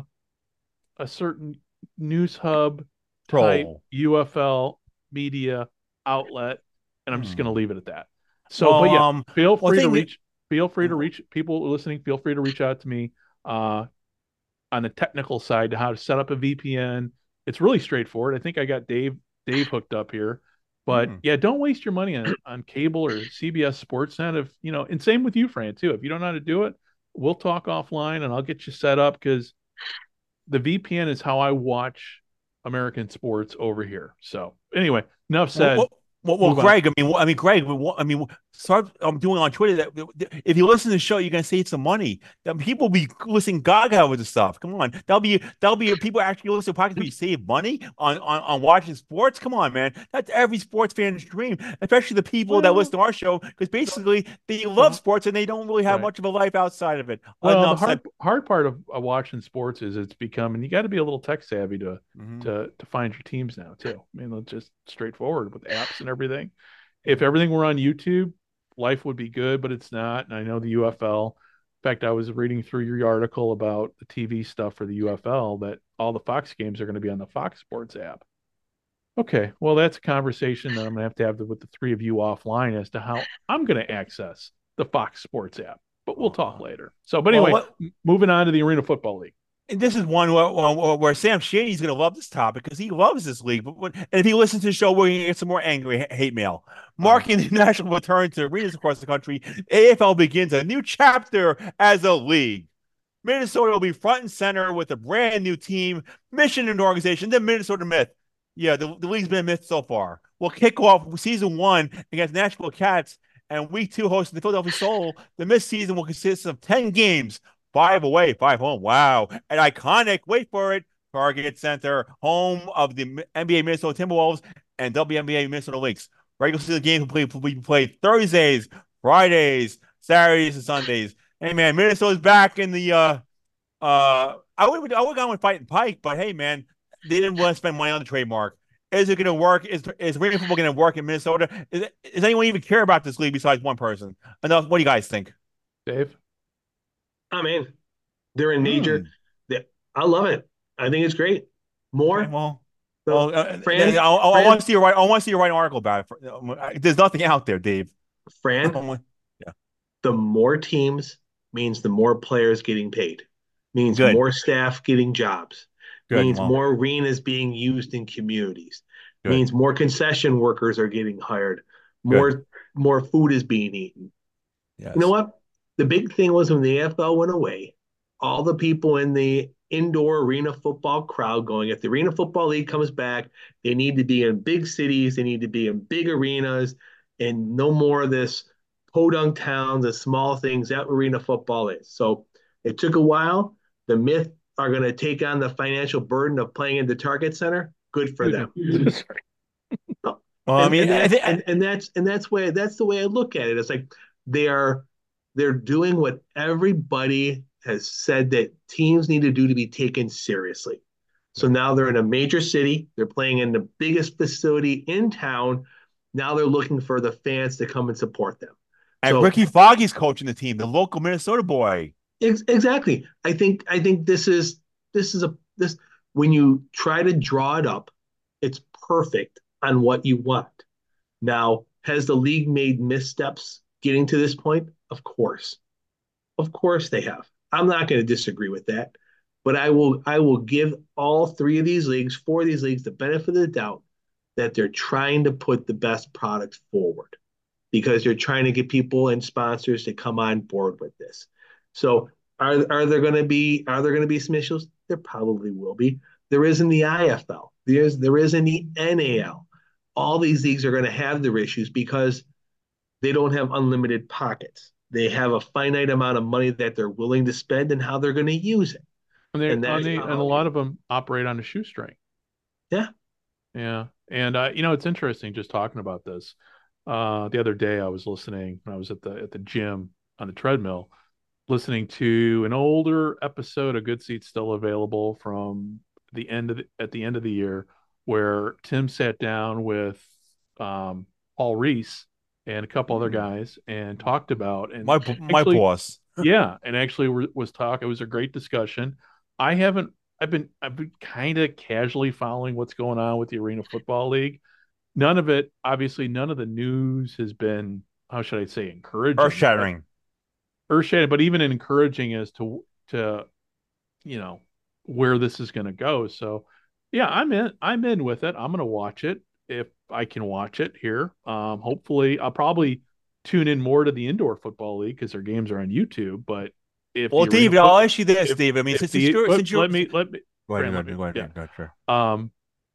a certain news hub type Troll. U F L media outlet, and I'm mm. just going to leave it at that. So, well, but yeah, um, feel free well, to reach. That... Feel free to reach people listening. Feel free to reach out to me uh, on the technical side to how to set up a V P N. It's really straightforward. I think I got Dave Dave hooked up here. But mm. yeah, don't waste your money on, on cable or C B S Sportsnet. If you know, and same with you, Fran, too. If you don't know how to do it, we'll talk offline and I'll get you set up, because the V P N is how I watch American sports over here. So anyway, enough said. Well, well, well Greg, on. I mean, I mean, Greg, I mean, start um, doing on Twitter that if you listen to the show, you're gonna save some money. That people will be listening gaga with the stuff. Come on, that'll be that'll be people actually listen to podcasts where you save money on, on on watching sports. Come on, man, that's every sports fan's dream, especially the people well, that listen to our show, because basically they love sports and they don't really have right. much of a life outside of it. Well, Enough the hard, hard part of uh, watching sports is it's becoming, you got to be a little tech savvy to mm-hmm. to to find your teams now too. I mean, it's just straightforward with apps and everything. If everything were on YouTube, life would be good, but it's not. And I know the U F L. In fact, I was reading through your article about the T V stuff for the U F L, that all the Fox games are going to be on the Fox Sports app. Okay, well, that's a conversation that I'm going to have to have with the three of you offline as to how I'm going to access the Fox Sports app. But we'll talk later. So, but anyway, well, what, moving on to the Arena Football League. And this is one where, where, where Sam Shaney's going to love this topic, because he loves this league. But when, and if he listens to the show, we're going to get some more angry hate mail. Marking the national return to arenas across the country, A F L begins a new chapter as a league. Minnesota will be front and center with a brand new team, mission, and organization. The Minnesota Myth. Yeah, the, the league's been a myth so far. We'll kick off season one against Nashville Cats, and week two hosting the Philadelphia Soul. The Myth season will consist of ten games, Five away, five home. Wow. An iconic, wait for it, Target Center, home of the N B A Minnesota Timberwolves and W N B A Minnesota Lynx. Regular season games will play, will be played Thursdays, Fridays, Saturdays, and Sundays. Hey, man, Minnesota's back in the uh, uh, I would I would go with Fighting Pike, but hey, man, they didn't want to spend money on the trademark. Is it going to work? Is is arena football going to work in Minnesota? Is it, does anyone even care about this league besides one person? Enough. What do you guys think, Dave? I mean, they're in major. Hmm. They, I love it. I think it's great. More. Okay, well, So, well, uh, Fran, I, I, I Fran, want to see you write. I want to see you write an article about it. There's nothing out there, Dave. Fran, Yeah, the more teams means the more players getting paid, means good, more staff getting jobs, good. means Well, more arenas being used in communities, good, means more concession workers are getting hired, good. more more food is being eaten. You know Yes. what? The big thing was when the A F L went away, all the people in the indoor arena football crowd going, if the Arena Football League comes back, they need to be in big cities, they need to be in big arenas, and no more of this podunk towns and small things that arena football is. So it took a while. The myth are going to take on the financial burden of playing in the Target Center. Good for them. Sorry. Well, I And mean, and I that's think and, and that's and that's way that's the way I look at it. It's like they are they're doing what everybody has said that teams need to do to be taken seriously. So now they're in a major city. They're playing in the biggest facility in town. Now they're looking for the fans to come and support them. and So Ricky Foggy's coaching the team, the local Minnesota boy. ex- exactly, I think I think this is this is a this when you try to draw it up, it's perfect on what you want. Now, has the league made missteps getting to this point? Of course. Of course they have. I'm not going to disagree with that. But I will I will give all three of these leagues, four of these leagues, the benefit of the doubt that they're trying to put the best products forward because they're trying to get people and sponsors to come on board with this. So are are there going to be are there going to be some issues? There probably will be. There is in the I F L. There's there is in the N A L. All these leagues are going to have their issues because they don't have unlimited pockets. They have a finite amount of money that they're willing to spend and how they're going to use it. And they And on that's the and a how, lot of them operate on a shoestring. yeah. Yeah, and uh, you know it's interesting just talking about this. Uh, the other day I was listening when I was at the at the gym on the treadmill, listening to an older episode of Good Seats Still Available from the end of the, at the end of the year, where Tim sat down with um, Paul Reese and a couple other guys and talked about and My my actually boss. yeah, and actually were, was talk. It was a great discussion. I haven't. I've been. I've been kind of casually following what's going on with the Arena Football League. None of it, obviously, none of the news has been. How should I say, encouraging? Earth shattering. Earth shattering, but even encouraging as to to you know where this is going to go. So, yeah, I'm in. I'm in with it. I'm going to watch it if I can watch it here. Um, hopefully, I'll probably tune in more to the Indoor Football League because their games are on YouTube. But if Well, the Arena David, Foot- I'll ask you this, if, David. I mean, if since, the, you're, let, since you're let me let me go ahead, Fran, go let ahead, me- go ahead, yeah. go ahead, sure. Um,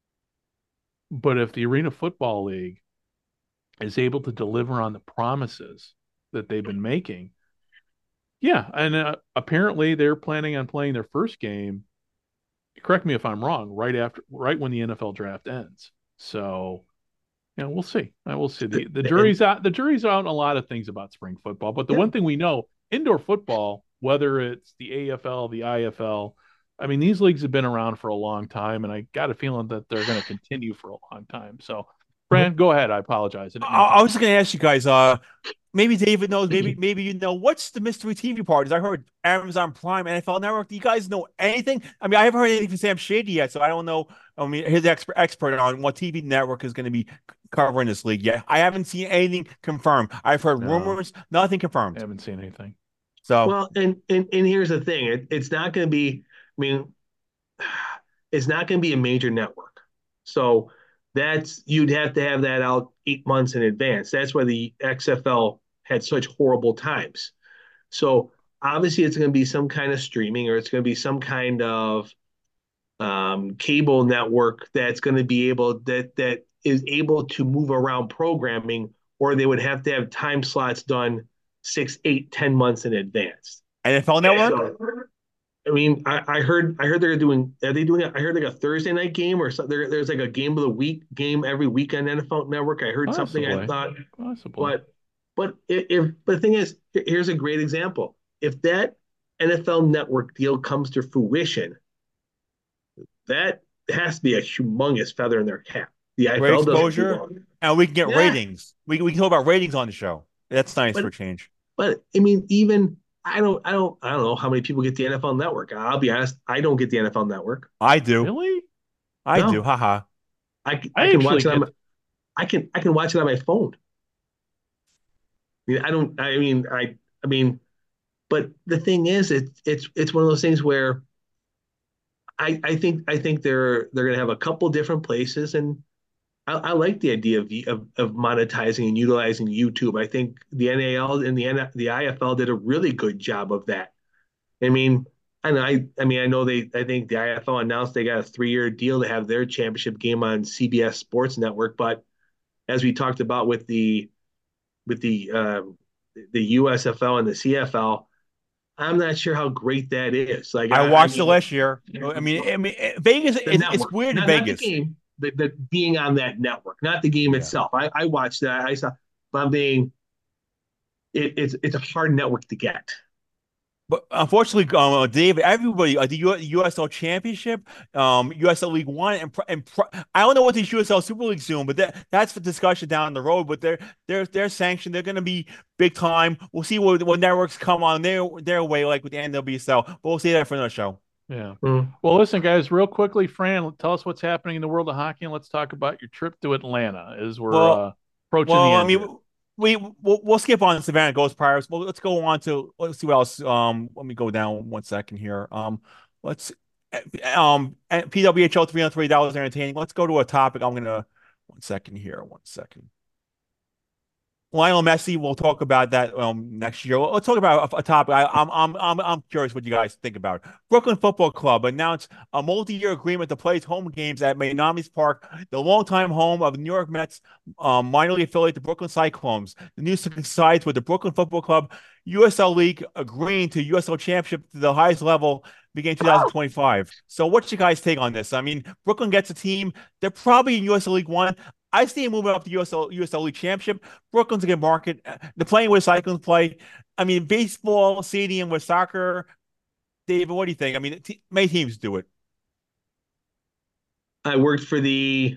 but if the Arena Football League is able to deliver on the promises that they've been making, yeah, and uh, apparently they're planning on playing their first game. Correct me if I'm wrong. Right after, right when the N F L draft ends. So, yeah, we'll see. I will see. the The And jury's out. The jury's out on a lot of things about spring football. But the yeah, one thing we know, indoor football, whether it's the A F L, the I F L, I mean, these leagues have been around for a long time, and I got a feeling that they're going to continue for a long time. So, Fran, go ahead. I apologize. I didn't I, mean to- I was just going to ask you guys. Uh, maybe David knows. Maybe maybe you know. What's the mystery T V parties? I heard Amazon Prime, N F L Network. Do you guys know anything? I mean, I haven't heard anything from Sam Shady yet, so I don't know. I mean, he's the expert expert on what T V network is going to be covering this league yet. I haven't seen anything confirmed. I've heard No. rumors, nothing I confirmed. haven't seen anything. So, well, and and and here's the thing: it, it's not going to be. I mean, it's not going to be a major network. So that's you'd have to have that out eight months in advance. That's why the X F L had such horrible times. So obviously, it's going to be some kind of streaming, or it's going to be some kind of um, cable network that's going to be able that that is able to move around programming, or they would have to have time slots done six, eight, ten months in advance. N F L Network? So, I mean, I, I heard I heard they're doing are they doing it? I heard like a Thursday night game or something. There, there's like a game of the week game every week on N F L Network. I heard something I Possibly. thought, Possibly. but but if, if but the thing is, here's a great example. If that N F L Network deal comes to fruition, that has to be a humongous feather in their cap. The Great I F L doesn't do exposure, well. and we can get Yeah, ratings. We we can talk about ratings on the show. That's nice for but a change. but I mean, even I don't I don't I don't know how many people get the N F L Network. I'll be honest, I don't get the N F L Network. I do. Really? I do. No, Haha. I I I can actually watch it on get. my, I can I can watch it on my phone. I mean, I don't I mean I I mean, but the thing is, it's it's it's one of those things where I I think I think they're they're gonna have a couple different places, and I, I like the idea of, of of monetizing and utilizing YouTube. I think the N A L and the N, the I F L did a really good job of that. I mean, and I I mean I know they I think the I F L announced they got a three year deal to have their championship game on C B S Sports Network, but as we talked about with the with the uh, the U S F L and the C F L, I'm not sure how great that is. Like I I, I watched it mean, last year. I mean, I mean, Vegas. the It's, it's network, weird in not not the Vegas. game, the, the being on that network, not the game Yeah. itself. I, I watched that. I saw, but I'm being it, it's it's a hard network to get. But unfortunately, um, Dave, everybody, uh, the U U S L Championship, um, U S L League One, and, and I don't know what these U S L Super Leagues doing, but that that's for discussion down the road. But they're they're they're sanctioned. They're going to be big time. We'll see what what networks come on their their way, like with the N W S L. But we'll see that for another show. Yeah. Mm. Well, listen, guys, real quickly, Fran, tell us what's happening in the world of hockey, and let's talk about your trip to Atlanta as we're Well, uh, approaching well, the I end here. mean, we we'll, we'll skip on Savannah Ghost Pirates. Well, let's go on to let's see what else. Um, let me go down one second here. Um, let's um P W H L three on three. That was entertaining. Let's go to a topic. I'm gonna one second here. One second. Lionel Messi. We'll talk about that um next year. Let's talk about a, a topic. I, I'm I'm I'm I'm curious what you guys think about. Brooklyn Football Club announced a multi-year agreement to play its home games at Mahomes Park, the longtime home of the New York Mets um, minor league affiliate, the Brooklyn Cyclones. The news coincides with the Brooklyn Football Club U S L League agreeing to U S L Championship to the highest level beginning twenty twenty-five. So what's your guys' take on this? I mean, Brooklyn gets a team. They're probably in U S L League One. I see him moving up to U S L U S L League Championship. Brooklyn's a good market. They're playing where Cyclones play. I mean, baseball stadium with soccer. David, what do you think? I mean, t- many teams do it. I worked for the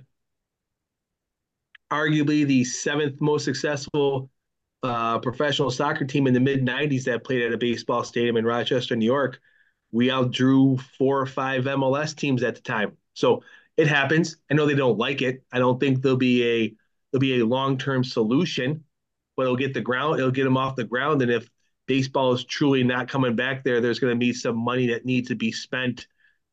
arguably the seventh most successful uh, professional soccer team in the mid nineties that played at a baseball stadium in Rochester, New York. We outdrew four or five M L S teams at the time. So it happens. I know they don't like it. I don't think there'll be a there'll be a long term solution, but it'll get the ground. It'll get them off the ground. And if baseball is truly not coming back there, there's going to be some money that needs to be spent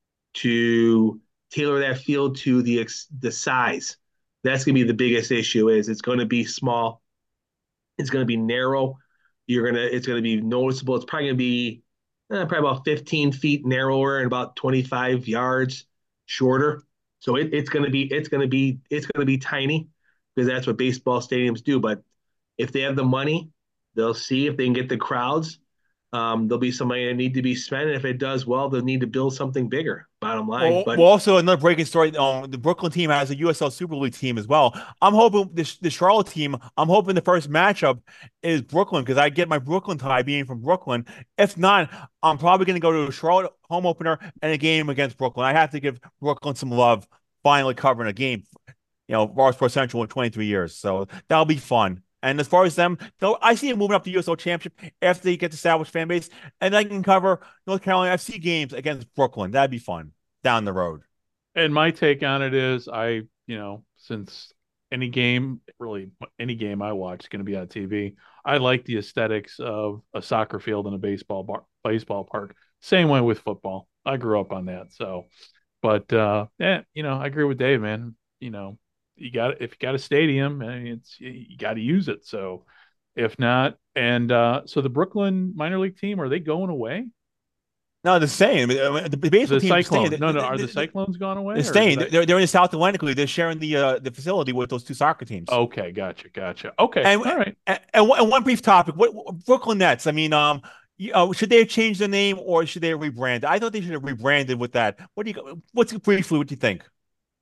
to tailor that field to the the size. That's going to be the biggest issue. Is it's going to be small. It's going to be narrow. You're gonna. It's going to be noticeable. It's probably going to be eh, probably about fifteen feet narrower and about twenty-five yards shorter. So it, it's going to be it's going to be it's going to be tiny because that's what baseball stadiums do. But if they have the money, they'll see if they can get the crowds. Um, there'll be some money that need to be spent, and if it does well, they'll need to build something bigger. Bottom line, Well, but well, also another breaking story. Um, the Brooklyn team has a U S L Super League team as well. I'm hoping the, the Charlotte team. I'm hoping the first matchup is Brooklyn because I get my Brooklyn tie being from Brooklyn. If not, I'm probably going to go to a Charlotte home opener and a game against Brooklyn. I have to give Brooklyn some love. Finally covering a game, you know, Bars Pro Central in twenty-three years, so that'll be fun. And as far as them, though, I see them moving up the U S L Championship after they get the established fan base, and I can cover North Carolina F C games against Brooklyn. That'd be fun down the road. And my take on it is, I, you know, since any game, really any game I watch is going to be on T V, I like the aesthetics of a soccer field and a baseball bar, baseball park. Same way with football. I grew up on that. So, but uh, yeah, you know, I agree with Dave, man. You know, you got if you got a stadium, and it's you got to use it. So, if not, and uh, so the Brooklyn minor league team, are they going away? No, they're staying. I mean, the baseball The team is staying. Cyclones. No, no. Are They, the they, Cyclones gone away? they're Or staying. did I... They're, they're in the South Atlantic League. They're sharing the uh, the facility with those two soccer teams. Okay, gotcha, gotcha. Okay, And all right. and, and one brief topic: what, what Brooklyn Nets? I mean, um, You, uh, should they have changed the name or should they have rebranded? I thought they should have rebranded with that. What do you? What's briefly what do you think?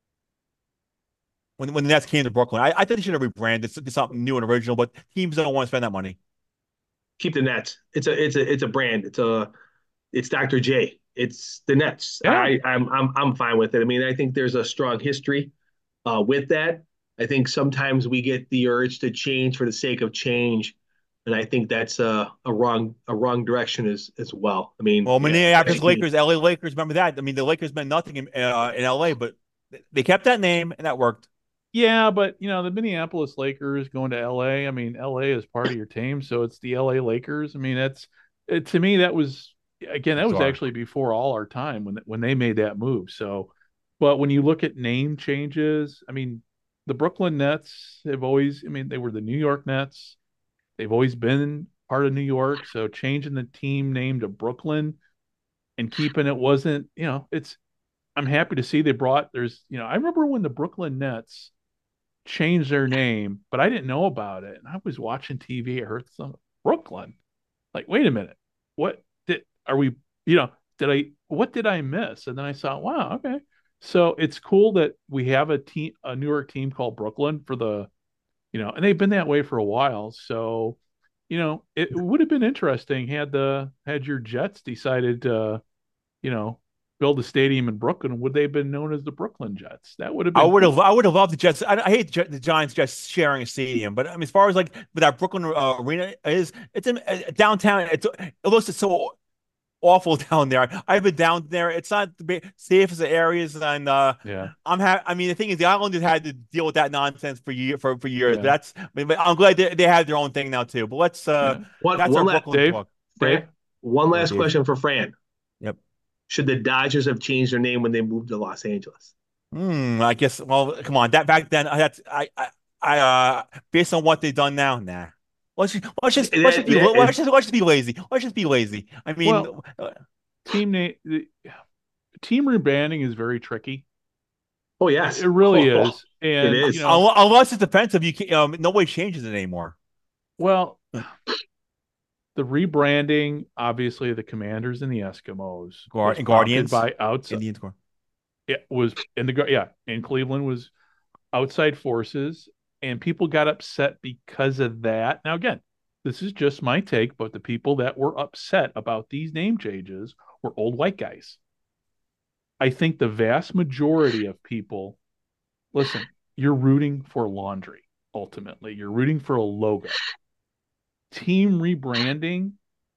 When when the Nets came to Brooklyn, I, I think they should have rebranded to something new and original. But teams don't want to spend that money. Keep the Nets. It's a it's a it's a brand. It's a it's doctor J. It's the Nets. Yeah. I I'm I'm I'm fine with it. I mean, I think there's a strong history uh, with that. I think sometimes we get the urge to change for the sake of change, and I think that's a, a wrong a wrong direction as as well. I mean, Well, yeah, Minneapolis I- Lakers, L A Lakers, remember that? I mean, the Lakers meant nothing in uh, in L A, but they kept that name and that worked. Yeah, but you know, the Minneapolis Lakers going to L A. I mean, L A is part of your team, so it's the L A Lakers. I mean, that's it, to me that was again that was Bizarre. actually before all our time when when they made that move. So, but when you look at name changes, I mean, the Brooklyn Nets have always, I mean, they were the New York Nets. They've always been part of New York, so changing the team name to Brooklyn and keeping it wasn't, you know, it's I'm happy to see they brought there's, you know, I remember when the Brooklyn Nets changed their name, but I didn't know about it. And I was watching T V. I heard some Brooklyn. Like, wait a minute. What did are we, you know, did I what did I miss? And then I saw, wow, okay. So it's cool that we have a team a New York team called Brooklyn for the, you know, and they've been that way for a while. So, you know, it would have been interesting had the had your Jets decided to, you know, build a stadium in Brooklyn, would they have been known as the Brooklyn Jets? That would have been I would cool. have, I would have loved the Jets. I, I hate the, the Giants just sharing a stadium, but I mean, as far as like with that Brooklyn uh, arena is, it's in uh, downtown. It's it looks so awful down there. I've been down there. It's not the safest of areas, and uh, Yeah. I'm ha- I mean, the thing is, the Islanders had to deal with that nonsense for year for for years. Yeah. But that's. I mean, but I'm glad they, they have their own thing now too. But let's. Uh, Yeah. one that's one our last Brooklyn Dave? talk. Dave? one last Dave. question for Fran. Yep. Should the Dodgers have changed their name when they moved to Los Angeles? Hmm. I guess. Well, come on. That back then, I that's I I, I uh based on what they've done now, nah. Let's just let's just let's just be That- that- let's just let's just be lazy. Let's just be lazy. I mean, Well, uh, Team name the, team rebranding is very tricky. Oh yes, It really Oh, is. And is. you know, un- unless it's defensive, you can't. Um, nobody changes it anymore. well, the rebranding, obviously, the Commanders and the Eskimos Guard- was and Guardians. prompted by outside. Indians score. It was in the yeah in Cleveland was outside forces, and people got upset because of that. Now again, this is just my take, but the people that were upset about these name changes were old white guys. I think the vast majority of people, listen, you're rooting for laundry. Ultimately, you're rooting for a logo. Team rebranding,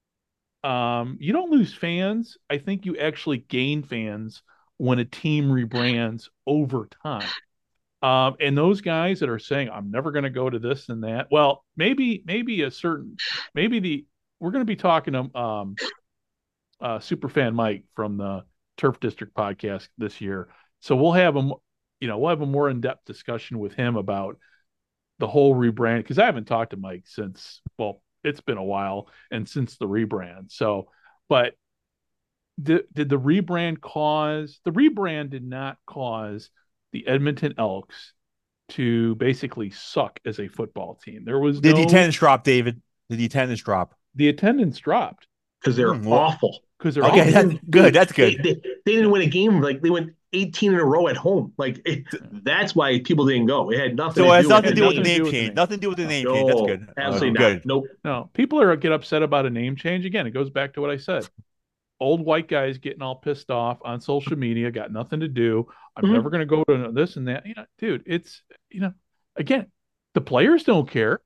um, you don't lose fans. I think you actually gain fans when a team rebrands over time. Um, and those guys that are saying, I'm never going to go to this and that. Well, maybe, maybe a certain, maybe the, we're going to be talking to um, uh, Superfan Mike from the Turf District podcast this year. So we'll have him, you know, we'll have a more in-depth discussion with him about the whole rebrand. Because I haven't talked to Mike since, well, it's been a while and since the rebrand. So, but did, did the rebrand cause, the rebrand did not cause the Edmonton Elks to basically suck as a football team. There was Did no, the attendance drop, David? Did the attendance drop? the attendance dropped because they're Hmm, well- awful. because they're Okay, all, that's good. That's They, good. they, they didn't win a game. Like they went eighteen in a row at home. Like it, that's why people didn't go. It had nothing So to it has do nothing with to the do with the name. name with the change. name. Nothing to do with the name change. That's No, good. absolutely Uh, not. good. Nope. no, people are get upset about a name change. Again, it goes back to what I said. Old white guys getting all pissed off on social media, got nothing to do. I'm Mhm. never going to go to this and that. You know, dude, it's, you know, again, the players don't care.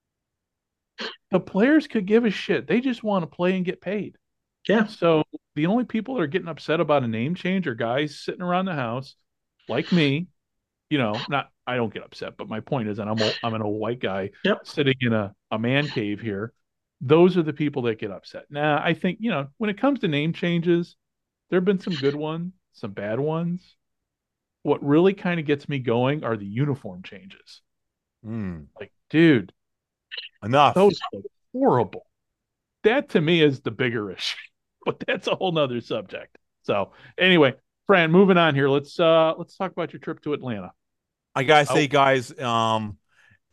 The players could give a shit. They just want to play and get paid. Yeah. So the only people that are getting upset about a name change are guys sitting around the house like me. You know, not I don't get upset, but my point is that I'm a, I'm an old white guy Yep. sitting in a, a man cave here. Those are the people that get upset. Now, I think, you know, when it comes to name changes, there have been some good ones, some bad ones. What really kind of gets me going are the uniform changes. Hmm. Like, dude, Enough. those look horrible. That to me is the bigger issue, but that's a whole nother subject. So anyway, Fran, moving on here. Let's uh let's talk about your trip to Atlanta. I gotta say, Oh. guys, um,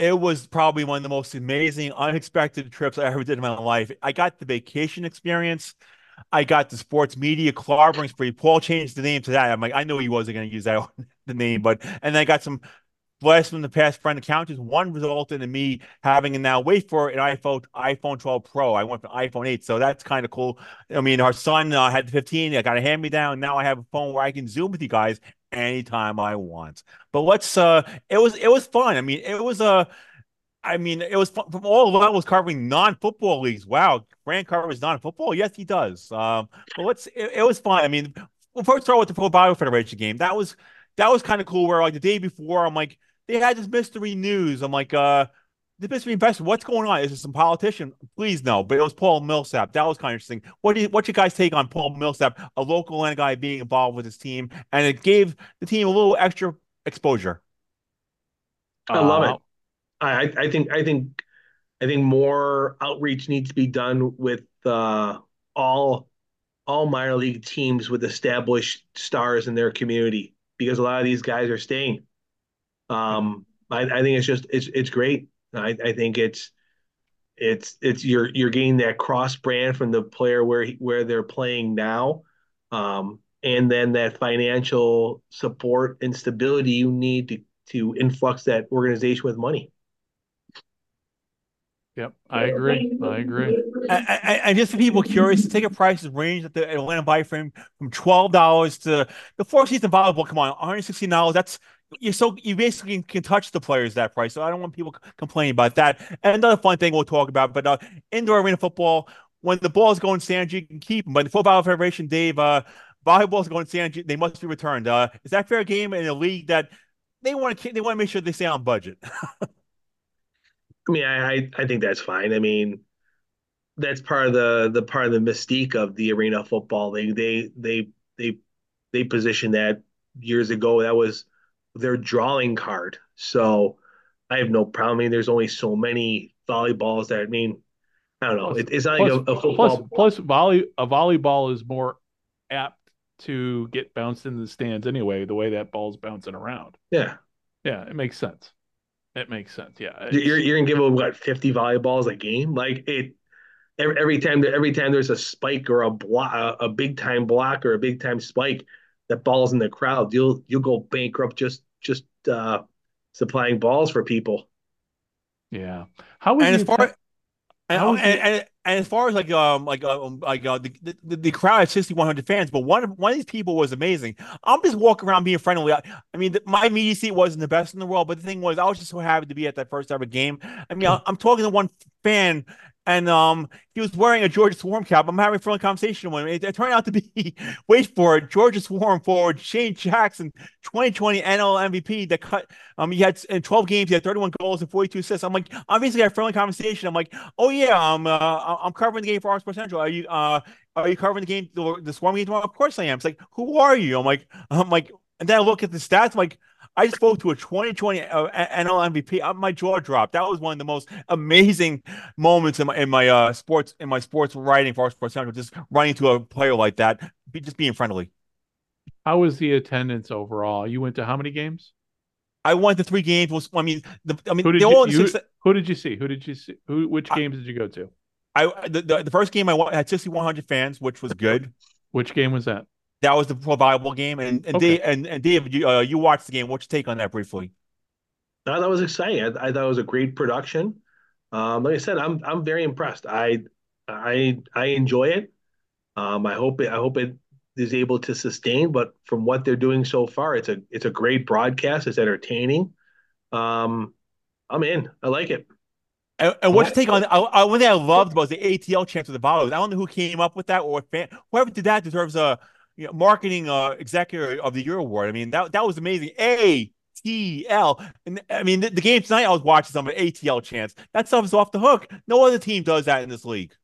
It was probably one of the most amazing, unexpected trips I ever did in my life. I got the vacation experience. I got the sports media clobbering spree. Paul changed the name to that. I'm like, I knew he wasn't going to use that the name, but and I got some blast from the past friend encounters. One resulted in me having and now wait for it, an iPhone iPhone twelve Pro. I went for iPhone eight, so that's kind of cool. I mean, our son uh, had the fifteen. I got a hand me down. Now I have a phone where I can Zoom with you guys anytime I want. But let's. Uh, it was it was fun. I mean, it was a. Uh, I mean, it was fun from all levels covering non-football leagues. Wow, Grant covers non-football. Yes, he does. Um, but let's. It, it was fun. I mean, we'll first start with the Pro Bio Federation game. That was that was kind of cool. Where like the day before, I'm like, they had this mystery news. I'm like, uh, the mystery investor. What's going on? Is it some politician? Please no. But it was Paul Millsap. That was kind of interesting. What do you, what's your guys' take on Paul Millsap, a local guy being involved with his team, and it gave the team a little extra exposure. I love Uh, it. I, I think I think I think more outreach needs to be done with uh, all all minor league teams with established stars in their community because a lot of these guys are staying. Um, I, I think it's just it's it's great. I, I think it's it's it's you're you're getting that cross brand from the player where he, where they're playing now, um, and then that financial support and stability you need to to influx that organization with money. Yep, I agree. I agree. And just for people curious, the ticket prices range at the Atlanta Buy Frame from twelve dollars to the four season volleyball. Come on, one hundred sixteen dollars. That's you're so you basically can touch the players that price. So I don't want people complaining about that. And another fun thing we'll talk about, but uh, indoor arena football, when the ball is going stands, you can keep them. But the Football Federation, Dave, uh, volleyball is going stands, they must be returned. Uh, is that fair game in a league that they want to they want to make sure they stay on budget? I mean, I I think that's fine. I mean, that's part of the the part of the mystique of the arena football. They they they they they positioned that years ago. That was their drawing card. So I have no problem. I mean, there's only so many volleyballs that I mean, I don't know. Plus, It, it's not like plus, a, a plus, football. plus, volley a volleyball is more apt to get bounced in the stands anyway. The way that ball's bouncing around. Yeah, Yeah, it makes sense. It makes sense. Yeah, you're it's, you're gonna give them what fifty volleyballs a game? Like it every, every time every time there's a spike or a block a, a big time block or a big time spike that ball's in the crowd, you'll you'll go bankrupt just just uh, supplying balls for people. yeah. How was And the as far atten- And, how oh, was and, the and and as far as like um like um like uh, the, the the crowd had sixty-one hundred fans, but one of one of these people was amazing. I'm just walking around being friendly. I, I mean, the, my media seat wasn't the best in the world, but the thing was, I was just so happy to be at that first ever game. I mean, I, I'm talking to one fan, and um he was wearing a Georgia Swarm cap. I'm having a friendly conversation with him. It, it turned out to be wait for it, Georgia Swarm forward Shane Jackson, twenty twenty N L M V P that cut. Um, he had in twelve games, he had thirty-one goals and forty-two assists. I'm like, obviously, I had a friendly conversation. I'm like, oh yeah, I'm uh, I'm covering the game for Our Sports Central. Are you uh are you covering the game the, the Swarm game tomorrow? Of course I am. It's like, who are you? I'm like, I'm like, and then I look at the stats. I'm like, I spoke to a twenty twenty uh, N L M V P. Uh, my jaw dropped. That was one of the most amazing moments in my in my uh sports in my sports writing for Our Sports Central. Just running to a player like that, be, just being friendly. how was the attendance overall? You went to how many games? I went to three games. Was I mean, the, I mean, Who they did all you, in the you six. who did you see? Who did you see? Who which I, games did you go to? I the, the, the first game I went, had sixty-one hundred fans, which was good. Which game was that? That was the pro volleyball game. And and Okay. Dave and, and Dave, you uh, you watched the game. What's your take on that briefly? No, that was exciting. I, I thought it was a great production. Um, like I said, I'm I'm very impressed. I I I enjoy it. Um, I hope it I hope it is able to sustain. But from what they're doing so far, it's a it's a great broadcast. It's entertaining. Um, I'm in. I like it. And, and what's your take on I, I, one thing I loved was the A T L chance of the volleyball. I don't know who came up with that or fan, whoever did that deserves a you know, marketing uh, executive of the year award. I mean that that was amazing. A T L. And I mean the, the game tonight I was watching some A T L chance. That stuff is off the hook. No other team does that in this league.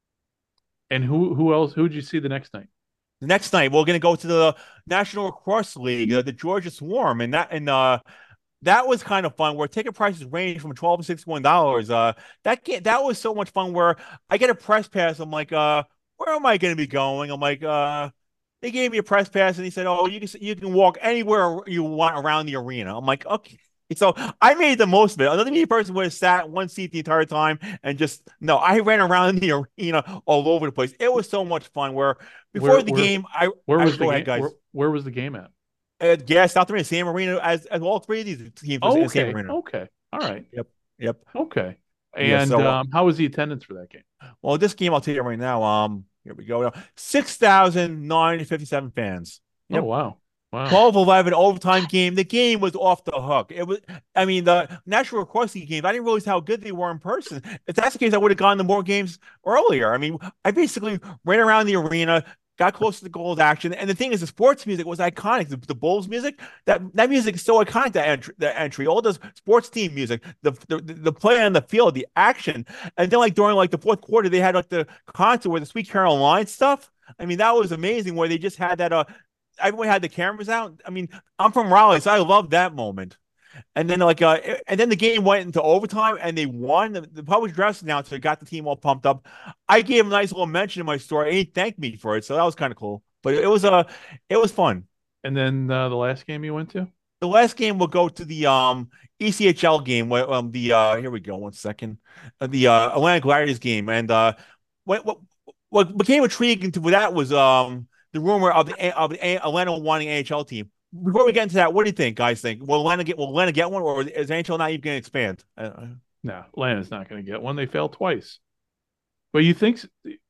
And who who else? Who did you see the next night? The next night we're going to go to the National Lacrosse League, uh, the Georgia Swarm, and that and uh that was kind of fun. Where ticket prices range from twelve to sixty-one dollars. Uh, that get, that was so much fun. Where I get a press pass. I'm like, uh, where am I going to be going? I'm like, uh, they gave me a press pass, and he said, oh, you can you can walk anywhere you want around the arena. I'm like, okay. So I made the most of it. Another media person would have sat in one seat the entire time and just no. I ran around in the arena all over the place. It was so much fun. Where Where before the where game, I where I was the go ahead, game? Where, guys. where was the game at? Uh, yeah, South Arena, same arena as, as all three of these teams was Oh, in the same okay. arena. Okay. All right. Yep, yep. Okay. Yeah. And So, uh, um, how was the attendance for that game? well, this game I'll tell you right now. Um, here we go. Six thousand nine hundred fifty-seven fans. Oh, Yep. wow. Wow. twelve eleven overtime game. The game was off the hook. It was, I mean, the National Lacrosse League games, I didn't realize how good they were in person. If that's the case, I would have gone to more games earlier. I mean, I basically ran around the arena, got close to the goal of action. And the thing is, the sports music was iconic. The, the Bulls music, that that music is so iconic, that entry, the entry, all the sports team music, the, the the play on the field, the action. And then like during like the fourth quarter, they had like the concert with the Sweet Caroline stuff. I mean, that was amazing where they just had that uh everyone had the cameras out. I mean, I'm from Raleigh, so I love that moment. And then like uh and then the game went into overtime and they won. The, the public address announcer got the team all pumped up. I gave him a nice little mention in my story and he thanked me for it. So that was kind of cool. But it was uh it was fun. And then uh, the last game you went to? The last game will go to the um E C H L game. Where um the uh here we go, one second. Uh, the uh Atlanta Gladiators game. And uh what what what became intriguing to that was um the rumor of the of the Atlanta wanting N H L team. Before we get into that, what do you think, guys? Think will Atlanta get will Atlanta get one, or is N H L not even going to expand? Uh, No, Atlanta's not going to get one. They failed twice. But you think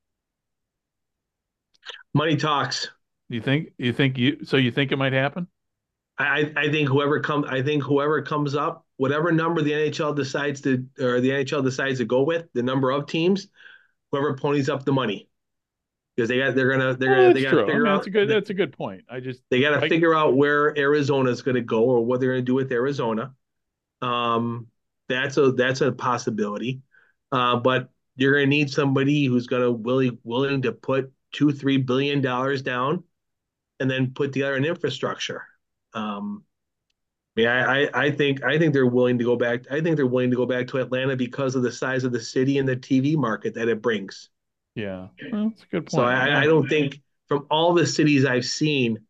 Money talks. you think you think you so you think it might happen? I, I think whoever comes, I think whoever comes up, whatever number the N H L decides to, or the N H L decides to go with, the number of teams, whoever ponies up the money, because they got, they're gonna, they're Oh, gonna, they that's got to true. I figure mean, out, that's a good that's a good point. I just they got to I, figure out where Arizona is going to go or what they're going to do with Arizona. Um, that's a that's a possibility, uh, but you're going to need somebody who's going to willing willing to put two three billion dollars down, and then put together an infrastructure. Um, Yeah, I, I think I think they're willing to go back. I think they're willing to go back to Atlanta because of the size of the city and the T V market that it brings. yeah, well, that's a good So point. I, Yeah. I don't think from all the cities I've seen,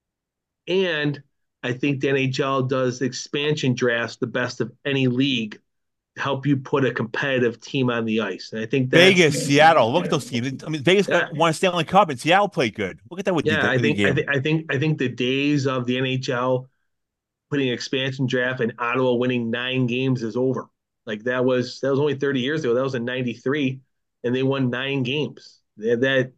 and I think the N H L does expansion drafts the best of any league to help you put a competitive team on the ice. And I think that's, Vegas, Seattle. Look at those teams. I mean, Vegas yeah, won a Stanley Cup, and Seattle played good. Look at that with the, yeah. I with the think I game. think I think I think the days of the N H L putting expansion draft and Ottawa winning nine games is over. Like that was that was only thirty years ago. That was in ninety-three, and they won nine games. That, that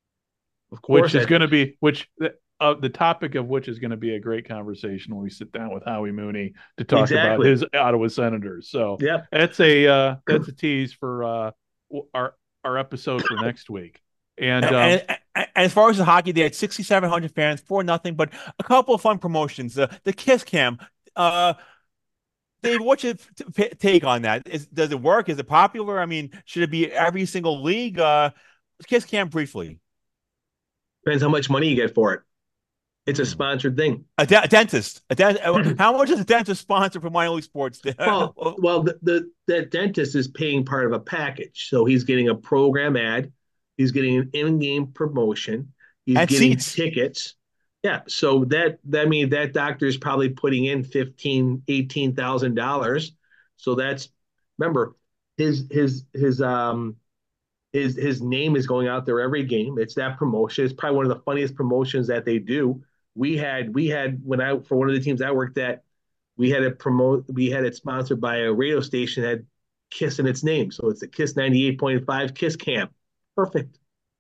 of course, Which is I, going to be which uh, the topic of which is going to be a great conversation when we sit down with Howie Mooney to talk about exactly. his Ottawa Senators. So Yep. that's a uh, that's a tease for uh, our our episode for next week. And, um, and, and, and as far as the hockey, they had sixty-seven hundred fans for nothing, but a couple of fun promotions. Uh, the Kiss Cam. Uh, Dave, what's your t- take on that? Is, does it work? Is it popular? I mean, should it be every single league? Uh, Kiss Cam briefly. Depends how much money you get for it. It's a sponsored thing. A, de- a dentist. A dent- how much is a dentist sponsor for minor league sports? Well, well, the, the the dentist is paying part of a package, so he's getting a program ad, he's getting an in-game promotion, he's and getting seats. tickets. Yeah, so that that means that doctor is probably putting in fifteen, eighteen thousand dollars. So that's remember his his his um his his name is going out there every game. It's that promotion. It's probably one of the funniest promotions that they do. We had we had when I for one of the teams I worked at, we had it promote we had it sponsored by a radio station that had Kiss in its name. So it's a Kiss ninety-eight point five Kiss Cam. Perfect.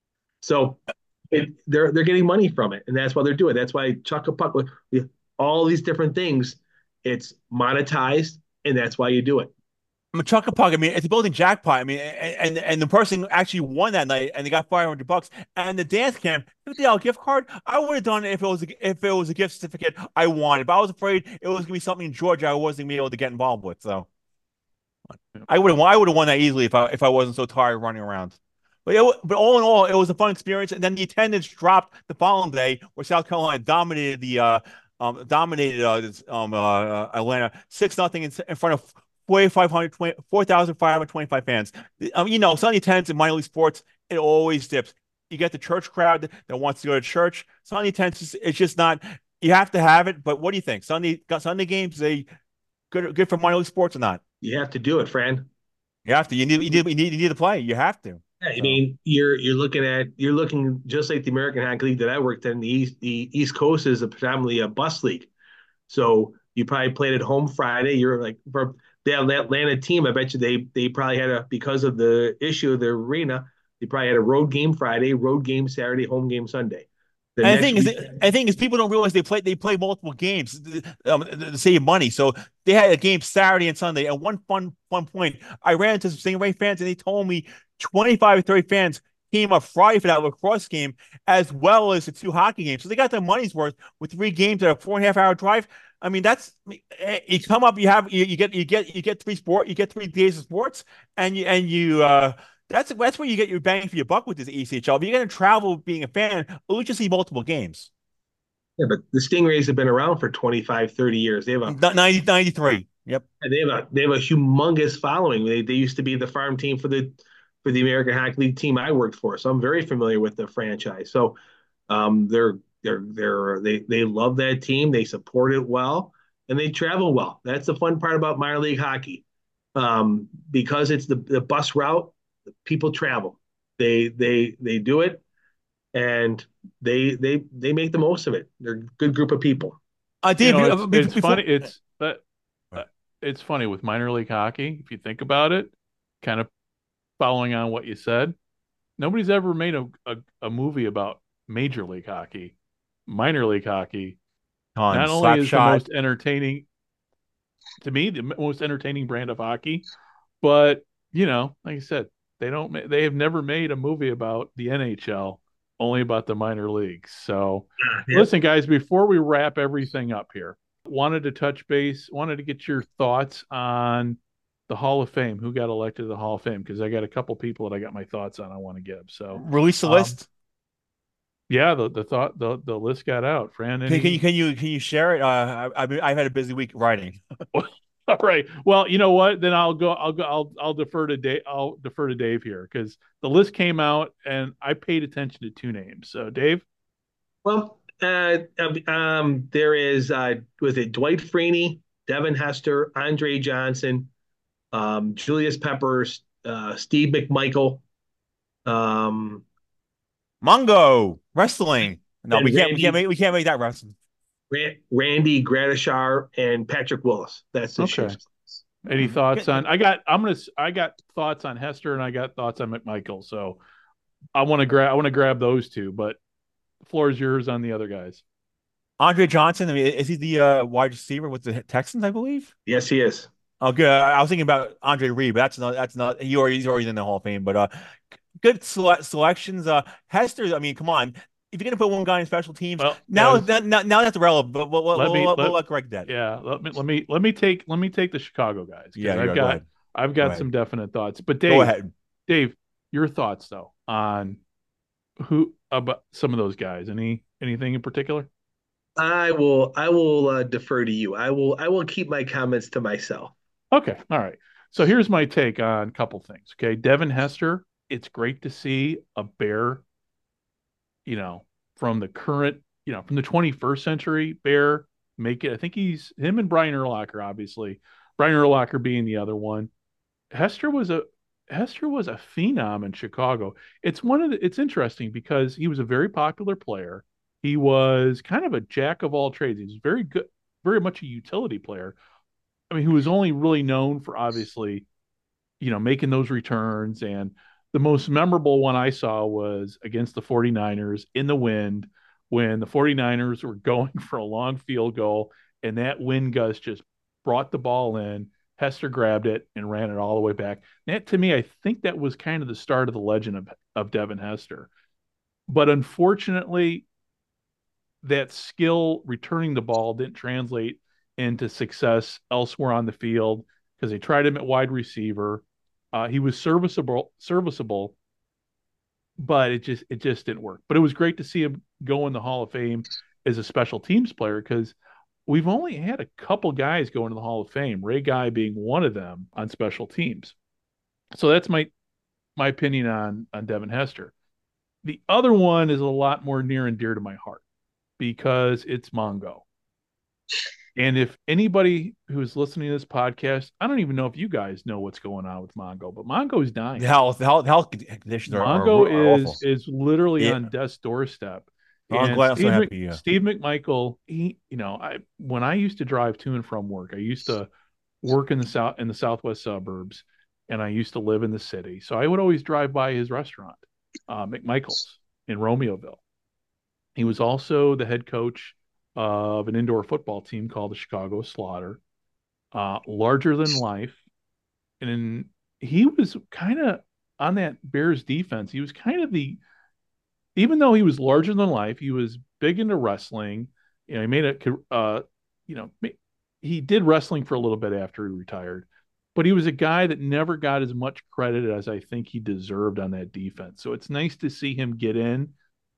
So it, they're they're getting money from it, and that's why they're doing it. That's why Chuck a Puck, all these different things, it's monetized, and that's why you do it. I mean, Chuck a Puck. I mean, it's a building jackpot. I mean, and, and and the person actually won that night, and they got five hundred bucks. And the dance camp, fifty dollar gift card. I would have done it if it was a, if it was a gift certificate I wanted. But I was afraid it was gonna be something in Georgia I wasn't gonna be able to get involved with. So I would have I would have won that easily if I if I wasn't so tired running around. But it, but all in all, it was a fun experience. And then the attendance dropped the following day, where South Carolina dominated the uh um dominated uh this, um uh, Atlanta six nothing in, in front of four thousand five hundred twenty-five fans. Um, you know, Sunday attendance in minor league sports, it always dips. You get the church crowd that wants to go to church. Sunday attendance is it's just not. You have to have it. But what do you think? Sunday Sunday games they good good for minor league sports or not? You have to do it, friend. You have to. You need you need you need, you need to play. You have to. Yeah, I So. mean, you're you're looking at you're looking just like the American Hockey League that I worked in. The East the East Coast is a predominantly a bus league, so you probably played at home Friday. You're like for the Atlanta team. I bet you they they probably had a because of the issue of the arena. They probably had a road game Friday, road game Saturday, home game Sunday. The And the next thing is, week, I think is people don't realize they play they play multiple games um, to save money. So they had a game Saturday and Sunday. And one fun fun point, I ran into some Stingray fans, and they told me twenty-five or thirty fans came up Friday for that lacrosse game, as well as the two hockey games. So they got their money's worth with three games at a four and a half hour drive. I mean, that's you come up, you have you, you get you get you get three sport, you get three days of sports, and you and you. uh That's that's where you get your bang for your buck with this E C H L. If you're going to travel being a fan, at least you see multiple games. yeah, but the Stingrays have been around for twenty-five, thirty years. They have a ninety, ninety-three. Yep. they have a they have a humongous following. They they used to be the farm team for the for the American Hockey League team I worked for, so I'm very familiar with the franchise. So um, they're they're they're they they love that team. They support it well, and they travel well. That's the fun part about minor league hockey, um, because it's the the bus route. People travel. They they they do it, and they they they make the most of it. They're a good group of people. Uh, You Dave, know, uh, it's, before, it's before, funny. It's but uh, it's funny with minor league hockey. If you think about it, kind of following on what you said, nobody's ever made a, a, a movie about major league hockey. Minor league hockey on not only is the Slapshot. most entertaining to me, the most entertaining brand of hockey, but you know, like I said, they don't. ma- They have never made a movie about the N H L, only about the minor leagues. So, Yeah. listen, guys, before we wrap everything up here, wanted to touch base, wanted to get your thoughts on the Hall of Fame. Who got elected to the Hall of Fame? Because I got a couple people that I got my thoughts on. I want to give. So, Release the um, list. yeah, the the thought the the list got out. Fran, Can, any... can you can you can you share it? Uh, I, I've I've had a busy week writing. All right. Well, you know what? Then I'll go. I'll go. I'll I'll defer to Dave. I'll defer to Dave here because the list came out and I paid attention to two names. So, Dave. Well, uh, um, there is uh, was it Dwight Freeney, Devin Hester, Andre Johnson, um, Julius Peppers, uh, Steve McMichael, um, Mongo wrestling. No, And we can't. We can't Randy- make. We can't make that wrestling. Ran- Randy Gradishar, and Patrick Willis. That's the Okay. shift. Any Mhm. thoughts Good. on? I got. I'm gonna. I got thoughts on Hester and I got thoughts on McMichael. So, I want to grab. I want to grab those two. But the floor is yours on the other guys. Andre Johnson. I mean, is he the uh, wide receiver with the Texans? I believe. Yes, he is. Oh, good. I was thinking about Andre Reed, but that's not. That's not. He already, he's already in the Hall of Fame. But uh, good sele- selections. Uh, Hester. I mean, come on. If you're gonna put one guy in special teams, Well, now as- that, now, now that's relevant. But we'll, we'll, Let me- we'll, let- we'll let Greg that. Yeah. Let me. Let me. Let me take. Let me take the Chicago guys. 'cause Yeah, I've yeah, got. go ahead. I've got Go some ahead. definite thoughts. But Dave. Go ahead. Dave, your thoughts though on who about some of those guys? Any anything in particular? I will. I will uh, defer to you. I will. I will keep my comments to myself. Okay. All right. So here's my take on a couple things. Okay. Devin Hester, it's great to see a Bear, you know, from the current, you know, from the twenty-first century Bear make it. I think he's him and Brian Urlacher, obviously. Brian Urlacher being the other one. Hester was a Hester was a phenom in Chicago. It's one of the, it's interesting because he was a very popular player. He was kind of a jack of all trades. He was very good, very much a utility player. I mean, who was only really known for obviously, you know, making those returns. And the most memorable one I saw was against the 49ers in the wind when the 49ers were going for a long field goal and that wind gust just brought the ball in. Hester grabbed it and ran it all the way back. That to me, I think that was kind of the start of the legend of, of Devin Hester. But unfortunately, that skill returning the ball didn't translate into success elsewhere on the field because they tried him at wide receiver. Uh, he was serviceable, serviceable, but it just it just didn't work. But it was great to see him go in the Hall of Fame as a special teams player because we've only had a couple guys go into the Hall of Fame, Ray Guy being one of them on special teams. So that's my my opinion on on Devin Hester. The other one is a lot more near and dear to my heart because it's Mongo. And if anybody who's listening to this podcast, I don't even know if you guys know what's going on with Mongo, but Mongo is dying. The health, the health, the health conditions are, are, Mongo are is awful. is literally Yeah. on death's doorstep. Oh, I'm And glad I'm so Steve, happy, Mc- yeah. Steve McMichael, he, you know, I when I used to drive to and from work, I used to work in the south in the southwest suburbs, and I used to live in the city. So I would always drive by his restaurant, uh, McMichael's in Romeoville. He was also the head coach of an indoor football team called the Chicago Slaughter, uh, larger than life. And in, he was kind of on that Bears defense. He was kind of the, even though he was larger than life, he was big into wrestling. You know, he made a, uh, you know, he did wrestling for a little bit after he retired, but he was a guy that never got as much credit as I think he deserved on that defense. So it's nice to see him get in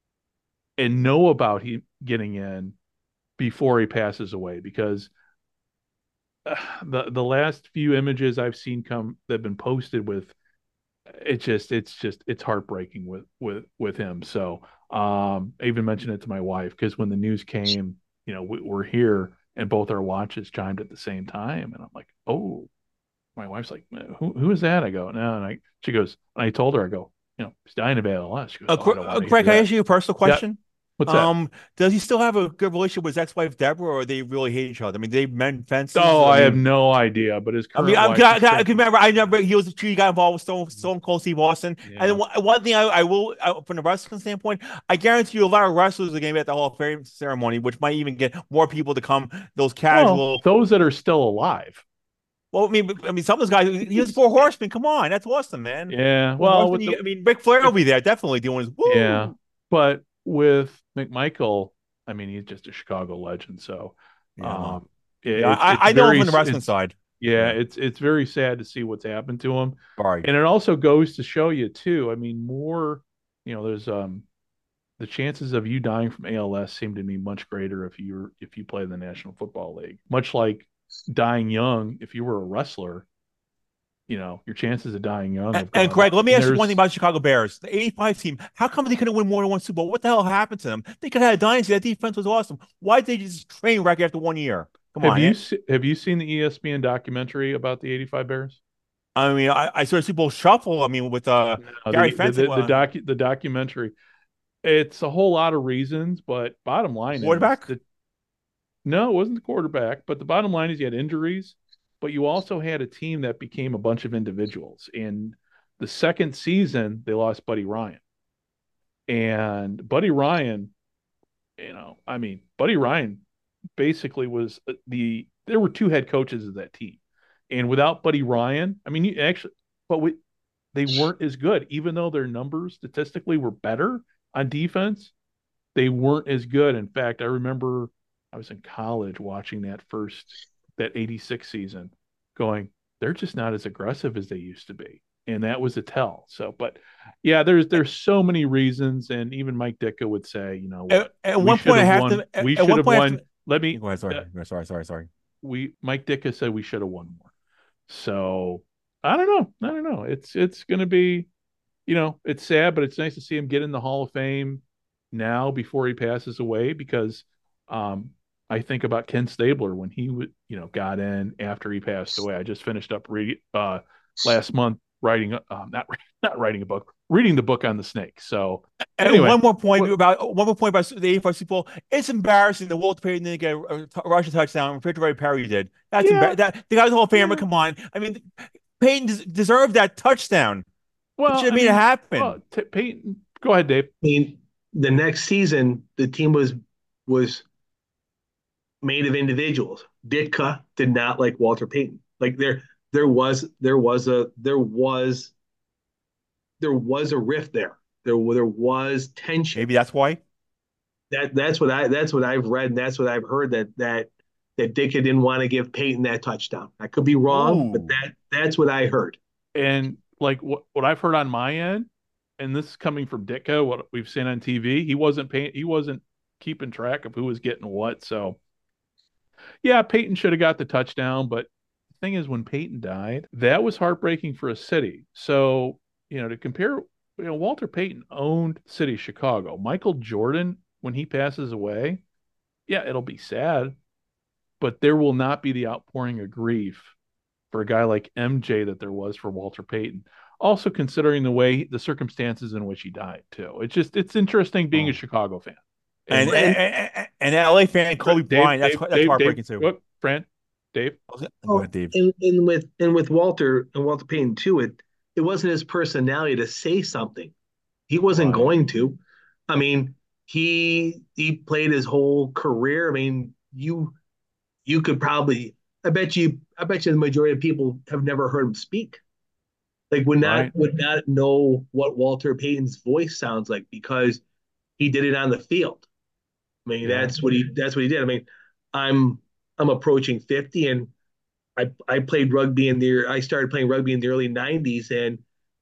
and know about him getting in before he passes away, because uh, the the last few images I've seen come that have been posted with it just it's just it's heartbreaking with with with him. So um I even mentioned it to my wife because when the news came, you know, we, we're here and both our watches chimed at the same time, and I'm like, oh, my wife's like, who who is that? I go, no, and I she goes, and I told her, I go, you know, he's dying of A L S. She goes, Uh, oh, I Craig, don't uh, want to Craig, hear can I that. ask you a personal Yeah. question? What's that? Um, does he still have a good relationship with his ex-wife Deborah, or they really hate each other? I mean, they mend fences. Oh, I, I have mean, no idea. But his I current mean, I'm, wife I, is I, I taking- can remember. I never. He was. He got involved with Stone, Stone Cold Steve Austin. Yeah. And then one, one thing I, I will, I, from the wrestling standpoint, I guarantee you, a lot of wrestlers are going to be at the Hall of Fame ceremony, which might even get more people to come. Those casual, well, those that are still alive. well, I mean, I mean, some of those guys. He was Four Horsemen. Come on, that's awesome, man. Yeah. Four Well, Horsemen, with you- the, I mean, Ric Flair will be there, definitely doing his woo. yeah, but with McMichael, I mean, he's just a Chicago legend. So, Yeah, well, um, it, yeah, it's, I, it's I know him very, from the wrestling it's- side. Yeah, Yeah. it's it's very sad to see what's happened to him, Sorry. and it also goes to show you too. I mean, more, you know, there's um the chances of you dying from A L S seem to me much greater if you're if you play in the National Football League. Much like dying young, if you were a wrestler, you know, your chances of dying young have And, gone and Craig, up. let me And ask you one there's- thing about the Chicago Bears. The eighty-five team, how come they couldn't win more than one Super Bowl? What the hell happened to them? They could have had a dynasty. That defense was awesome. Why did they just train wreck after one year? Come Have on. you eh? se- have you seen the E S P N documentary about the eighty-five Bears? I mean, I, I saw a Super Bowl shuffle. I mean, with uh, No, Gary the, Fenton. the, the, docu- the documentary. It's a whole lot of reasons, but bottom line Quarterback? is that no, it wasn't the quarterback, but the bottom line is you had injuries, but you also had a team that became a bunch of individuals. In the second season, they lost Buddy Ryan. And Buddy Ryan, you know, I mean, Buddy Ryan basically was the there were two head coaches of that team. And without Buddy Ryan, I mean, you actually, but we, they weren't as good, even though their numbers statistically were better on defense. They weren't as good. In fact, I remember I was in college watching that first, that eighty-six season, going, they're just not as aggressive as they used to be. And that was a tell. So, but yeah, there's there's so many reasons. And even Mike Ditka would say, you know, At, at we one should point, I have have won. to. At, we at should one have point, I won. have to, Let me, go ahead. Sorry. uh, sorry. Sorry. Sorry. we, Mike Ditka said we should have won more. So I don't know. I don't know. It's, it's going to be, you know, it's sad, but it's nice to see him get in the Hall of Fame now before he passes away, because um, I think about Ken Stabler when he would, you know, got in after he passed away. I just finished up reading uh, last month writing, uh, not not writing a book, reading the book on the snake. So And anyway, one more point what- about one more point about the eighty-five Super Bowl. It's embarrassing that Walter Payton didn't get a, a t- rushing touchdown. Refrigerator Perry did. That's Yeah. embar- that the guy's a Hall of Famer. Yeah. Come on. I mean, Payton des- deserved that touchdown. well, It should have I made mean, it happen. well, t- Peyton, go ahead, Dave. I mean, the next season, the team was was made of individuals. Ditka did not like Walter Payton. Like there, there was there was a there was there was a rift there. There there was tension. Maybe that's why. That that's what I that's what I've read and that's what I've heard that that that Ditka didn't want to give Peyton that touchdown. I could be wrong, Ooh. but that that's what I heard. And like what, what I've heard on my end, and this is coming from Ditka, what we've seen on T V, he wasn't paying, he wasn't keeping track of who was getting what. So yeah, Peyton should have got the touchdown, but the thing is, when Peyton died, that was heartbreaking for a city. So, you know, to compare, you know, Walter Payton owned the city of Chicago. Michael Jordan, when he passes away, yeah, it'll be sad, but there will not be the outpouring of grief for a guy like M J that there was for Walter Payton. Also considering the way the circumstances in which he died too. It's just it's interesting being a Chicago fan. And And, and, and, and L A fan Kobe Dave, Bryant. That's Dave, that's Dave, heartbreaking Dave, too. what, Fran, Dave. Go Oh, ahead, Dave. and, and with and with Walter and Walter Payton too, it it wasn't his personality to say something. He wasn't Right. going to. I mean, he he played his whole career. I mean, you you could probably I bet you I bet you the majority of people have never heard him speak. Like would not Right. would not know what Walter Payton's voice sounds like because he did it on the field. I mean, Yeah. that's what he that's what he did. I mean, I'm I'm approaching fifty and I I played rugby in the I started playing rugby in the early nineties and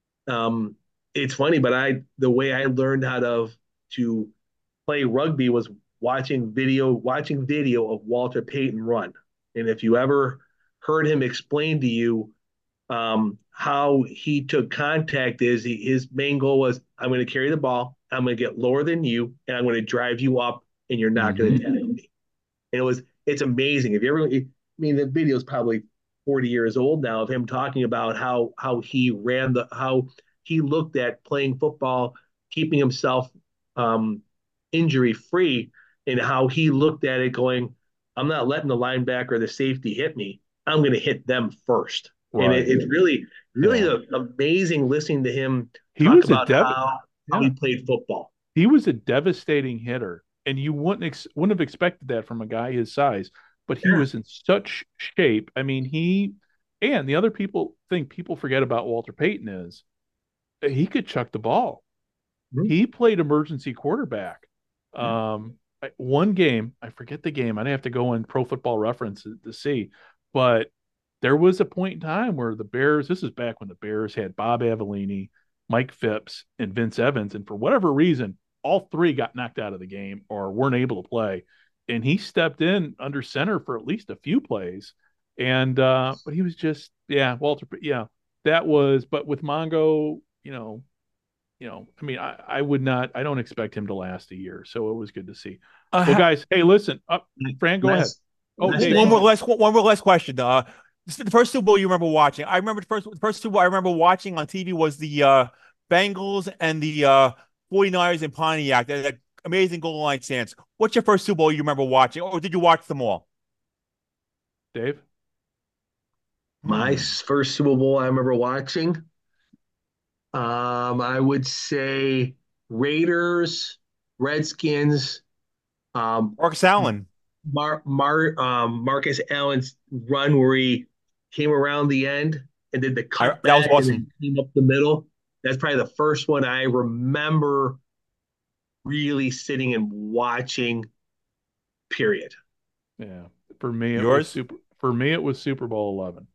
um it's funny, but I the way I learned how to to play rugby was watching video watching video of Walter Payton run. And if you ever heard him explain to you um, how he took contact is he, his main goal was I'm going to carry the ball, I'm going to get lower than you, and I'm going to drive you up, and you're not going to Mhm. tackle me. And it was it's amazing. If you ever, I mean, the video is probably forty years old now of him talking about how how he ran the how he looked at playing football, keeping himself um, injury free, and how he looked at it going, I'm not letting the linebacker or the safety hit me. I'm going to hit them first. And Right. it, it's really, really Yeah. a, amazing listening to him He talk was a about dev- how, how yeah. he played football. He was a devastating hitter, and you wouldn't ex- wouldn't have expected that from a guy his size. But he Yeah. was in such shape. I mean, he and the other people think people forget about Walter Payton is that he could chuck the ball. Mhm. He played emergency quarterback. Um, I- one game, I forget the game. I'd have to go in Pro Football Reference to, to see, but there was a point in time where the Bears. This is back when the Bears had Bob Avellini, Mike Phipps, and Vince Evans, and for whatever reason, all three got knocked out of the game or weren't able to play. And he stepped in under center for at least a few plays. And uh, but he was just yeah, Walter. Yeah, that was. But with Mongo, you know, you know, I mean, I, I would not, I don't expect him to last a year. So it was good to see. Uh, Well, ha- guys, hey, listen, up, Fran, go ahead. Last- Oh, last Dave, one thing- more last one more last question. Uh, this is the first Super Bowl you remember watching. I remember the first the first Super Bowl I remember watching on T V was the uh, Bengals and the uh, 49ers in Pontiac. That, that amazing goal line stance. What's your first Super Bowl you remember watching, or did you watch them all? Dave. My Hmm. s- first Super Bowl I remember watching, um, I would say Raiders, Redskins, um, Marcus Allen. Mar, Mar, um, Marcus Allen's run where he came around the end and did the I, cutback that was and awesome. then came up the middle. That's probably the first one I remember really sitting and watching. Period. Yeah. For me, it was Yours? super, for me, it was Super Bowl eleven,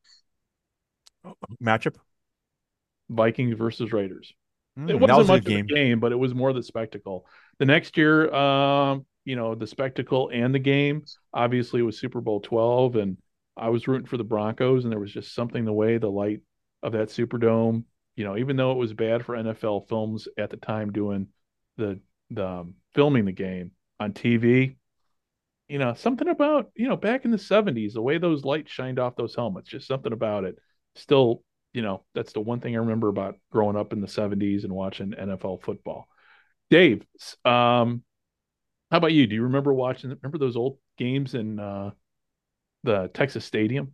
Matchup. Vikings versus Raiders. Hmm, It that wasn't was a much good of a game. game, but it was more the spectacle. The next year, um, you know, the spectacle and the game obviously was Super Bowl twelve, and I was rooting for the Broncos, and there was just something the way the light of that Superdome, you know, even though it was bad for N F L films at the time doing the the um, filming the game on T V, you know, something about, you know, back in the seventies, the way those lights shined off those helmets, just something about it. Still, you know, that's the one thing I remember about growing up in the seventies and watching N F L football. Dave, um, how about you? Do you remember watching, remember those old games in uh, the Texas Stadium?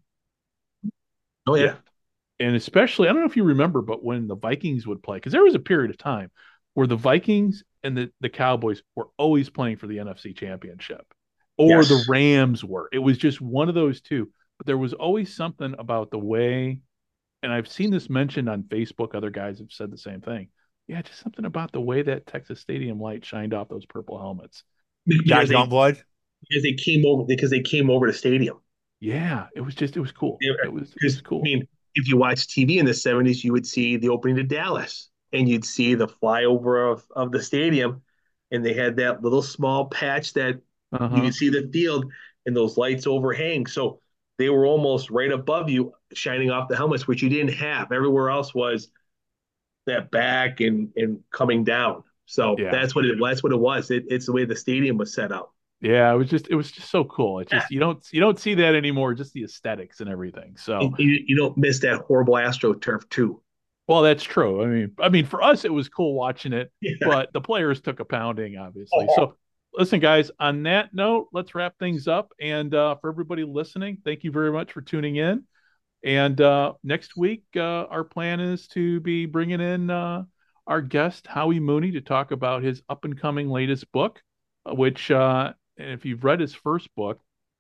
Oh yeah. And especially, I don't know if you remember, but when the Vikings would play, because there was a period of time where the Vikings and the, the Cowboys were always playing for the N F C Championship, or Yes. the Rams were. It was just one of those two. But there was always something about the way, and I've seen this mentioned on Facebook. Other guys have said the same thing. Yeah, just something about the way that Texas Stadium light shined off those purple helmets. Jack Because they, Youngblood. because they came over because they came over to stadium. Yeah, it was just, it was cool. Yeah, It was, it Because was cool. I mean, if you watch T V in the seventies, you would see the opening to Dallas, and you'd see the flyover of, of the stadium, and they had that little small patch that you Uh-huh. could see the field, and those lights overhang. So they were almost right above you, shining off the helmets, which you didn't have. Everywhere else was that back and and coming down. So Yeah. that's what it that's what it was. It, it's the way the stadium was set up. Yeah, it was just it was just so cool. It just you don't you don't see that anymore, just the aesthetics and everything. So And you, you don't miss that horrible AstroTurf too. well, that's true. I mean, I mean, for us, it was cool watching it, Yeah. but the players took a pounding, obviously. Oh, So, listen, guys, on that note, let's wrap things up. And uh, for everybody listening, thank you very much for tuning in. And uh, next week, uh, our plan is to be bringing in uh, our guest, Howie Mooney, to talk about his up and coming latest book, uh, which, uh, if you've read his first book,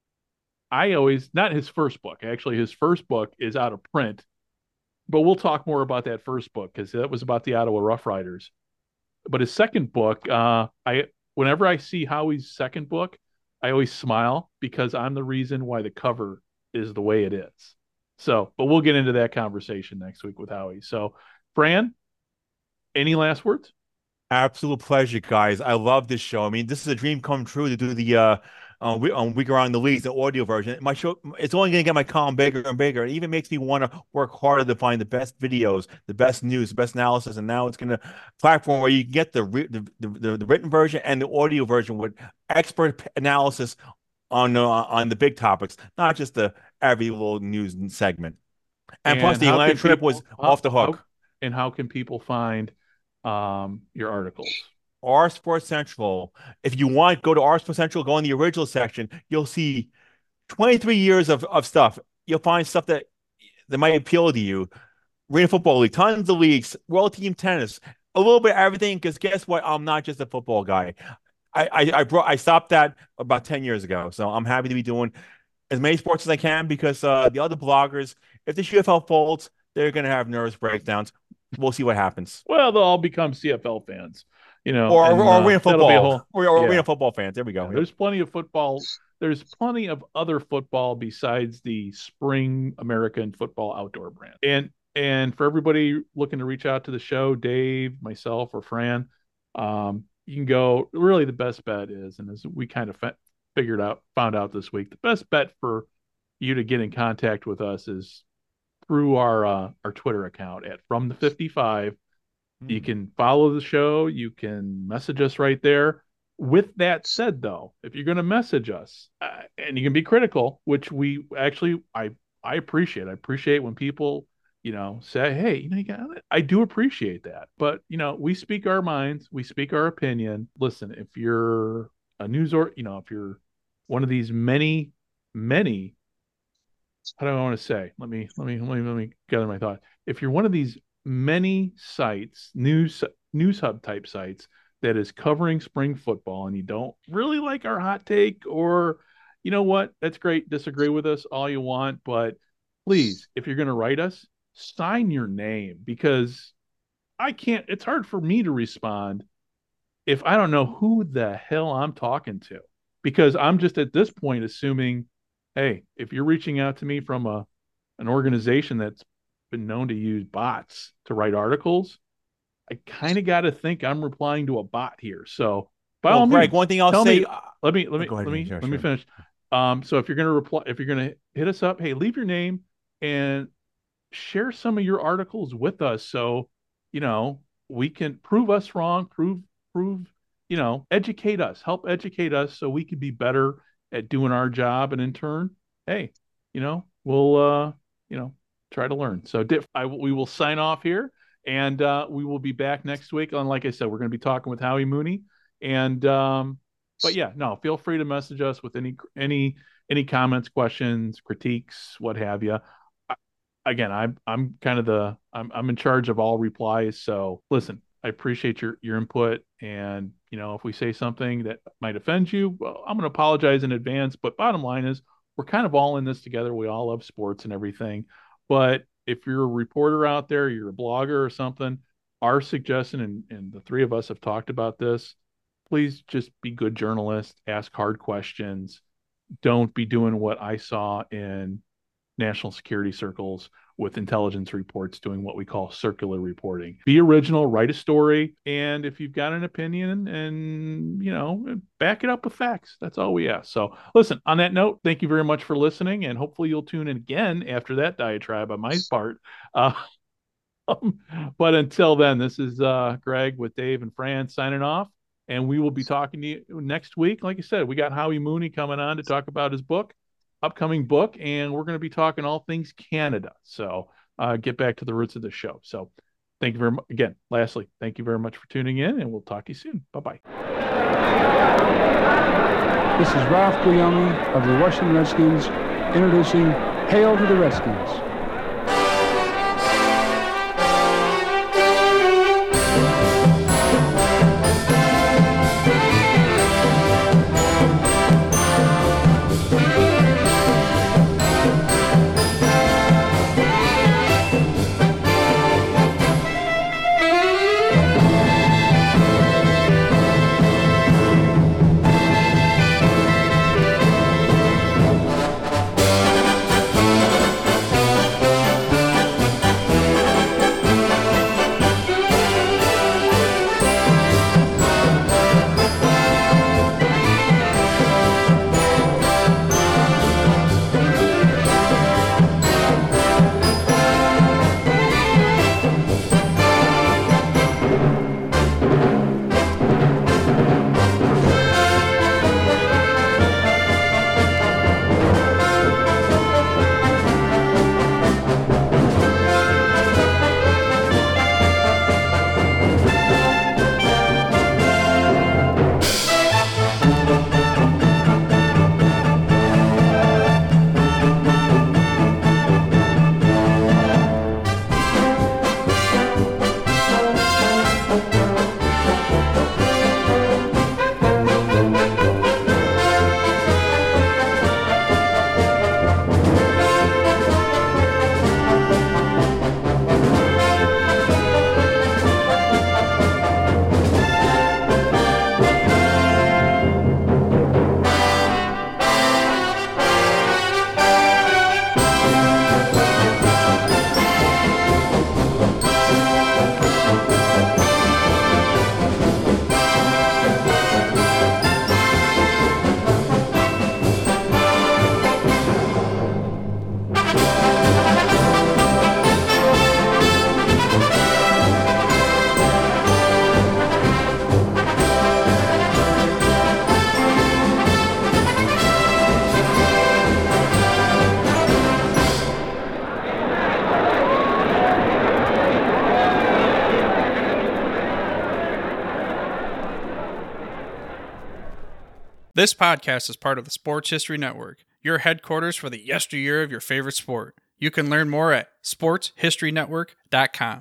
I always, not his first book, actually, his first book is out of print, but we'll talk more about that first book because that was about the Ottawa Rough Riders. But his second book, uh, I whenever I see Howie's second book, I always smile because I'm the reason why the cover is the way it is. So, but we'll get into that conversation next week with Howie. So, Fran, any last words? Absolute pleasure, guys. I love this show. I mean, this is a dream come true to do the uh, uh we, um, week around the leagues, the audio version. My show, it's only going to get my column bigger and bigger. It even makes me want to work harder to find the best videos, the best news, the best analysis. And now it's going to platform where you can get the, the the the written version and the audio version with expert analysis on uh, on the big topics, not just the every little news segment. And plus, And the how Atlanta can trip people was how, off the how hook. and how can people find um your articles? R Sports Central. If you want, go to R Sports Central, go in the original section. You'll see twenty-three years of, of stuff. You'll find stuff that that might appeal to you. Arena Football League, tons of leagues, World Team Tennis, a little bit of everything. Because guess what? I'm not just a football guy. I, I I brought I stopped that about ten years ago. So I'm happy to be doing as many sports as I can because uh, the other bloggers, if the C F L folds, they're gonna have nervous breakdowns. We'll see what happens. Well, they'll all become C F L fans, you know, Or and or uh, arena that'll be a football. whole Or, or yeah. arena football fans. There we go. Yeah, there's plenty of football. There's plenty of other football besides the Spring American Football Outdoor brand. And and for everybody looking to reach out to the show, Dave, myself, or Fran, um, you can go. Really, the best bet is, and as we kind of fa- figured out, found out this week, the best bet for you to get in contact with us is through our uh, our Twitter account at From the fifty-five. You Mm. can follow the show. You can message us right there. With that said, though, if you're going to message us, uh, and you can be critical, which we actually I I appreciate. I appreciate when people you know say, "Hey, you know, you got it." I do appreciate that. But you know, we speak our minds, we speak our opinion. Listen, if you're a news or you know, if you're one of these many, many, how do I want to say? Let me let me let me let me gather my thought. If you're one of these many sites, news news hub type sites that is covering spring football and you don't really like our hot take or you know what, that's great, disagree with us all you want, but please, if you're going to write us, sign your name because I can't, it's hard for me to respond if I don't know who the hell I'm talking to because I'm just at this point assuming, hey, if you're reaching out to me from a an organization that's been known to use bots to write articles, I kind of got to think I'm replying to a bot here. So by Well, all Greg, means, one thing I'll tell say. me. Uh, Let me let oh, me go ahead. let me Sure, let me sure. finish. Um, so if you're gonna reply, if you're gonna hit us up, hey, leave your name and share some of your articles with us, so you know we can prove us wrong, prove prove you know educate us, help educate us, so we can be better at doing our job, and in turn, hey, you know we'll uh you know try to learn. So Diff, I we will sign off here, and uh, we will be back next week. And like I said, we're going to be talking with Howie Mooney, and um, but yeah, no, feel free to message us with any any any comments, questions, critiques, what have you. Again, I'm I'm kind of the I'm I'm in charge of all replies. So listen, I appreciate your your input, and you know if we say something that might offend you, well, I'm going to apologize in advance. But bottom line is, we're kind of all in this together. We all love sports and everything. But if you're a reporter out there, you're a blogger or something, our suggestion, and, and the three of us have talked about this, please just be good journalists, ask hard questions. Don't be doing what I saw in national security circles with intelligence reports doing what we call circular reporting. Be original, write a story, and if you've got an opinion and, you know, back it up with facts. That's all we ask. So, listen, on that note, thank you very much for listening, and hopefully you'll tune in again after that diatribe on my part. Uh, but until then, this is uh, Greg with Dave and Fran signing off. And we will be talking to you next week. Like I said, we got Howie Mooney coming on to talk about his book, upcoming book, and we're going to be talking all things Canada. So uh, get back to the roots of the show. So thank you very much. Again, lastly, thank you very much for tuning in, and we'll talk to you soon. Bye-bye. This is Ralph Guillaume of the Washington Redskins introducing Hail to the Redskins. This podcast is part of the Sports History Network, your headquarters for the yesteryear of your favorite sport. You can learn more at sports history network dot com.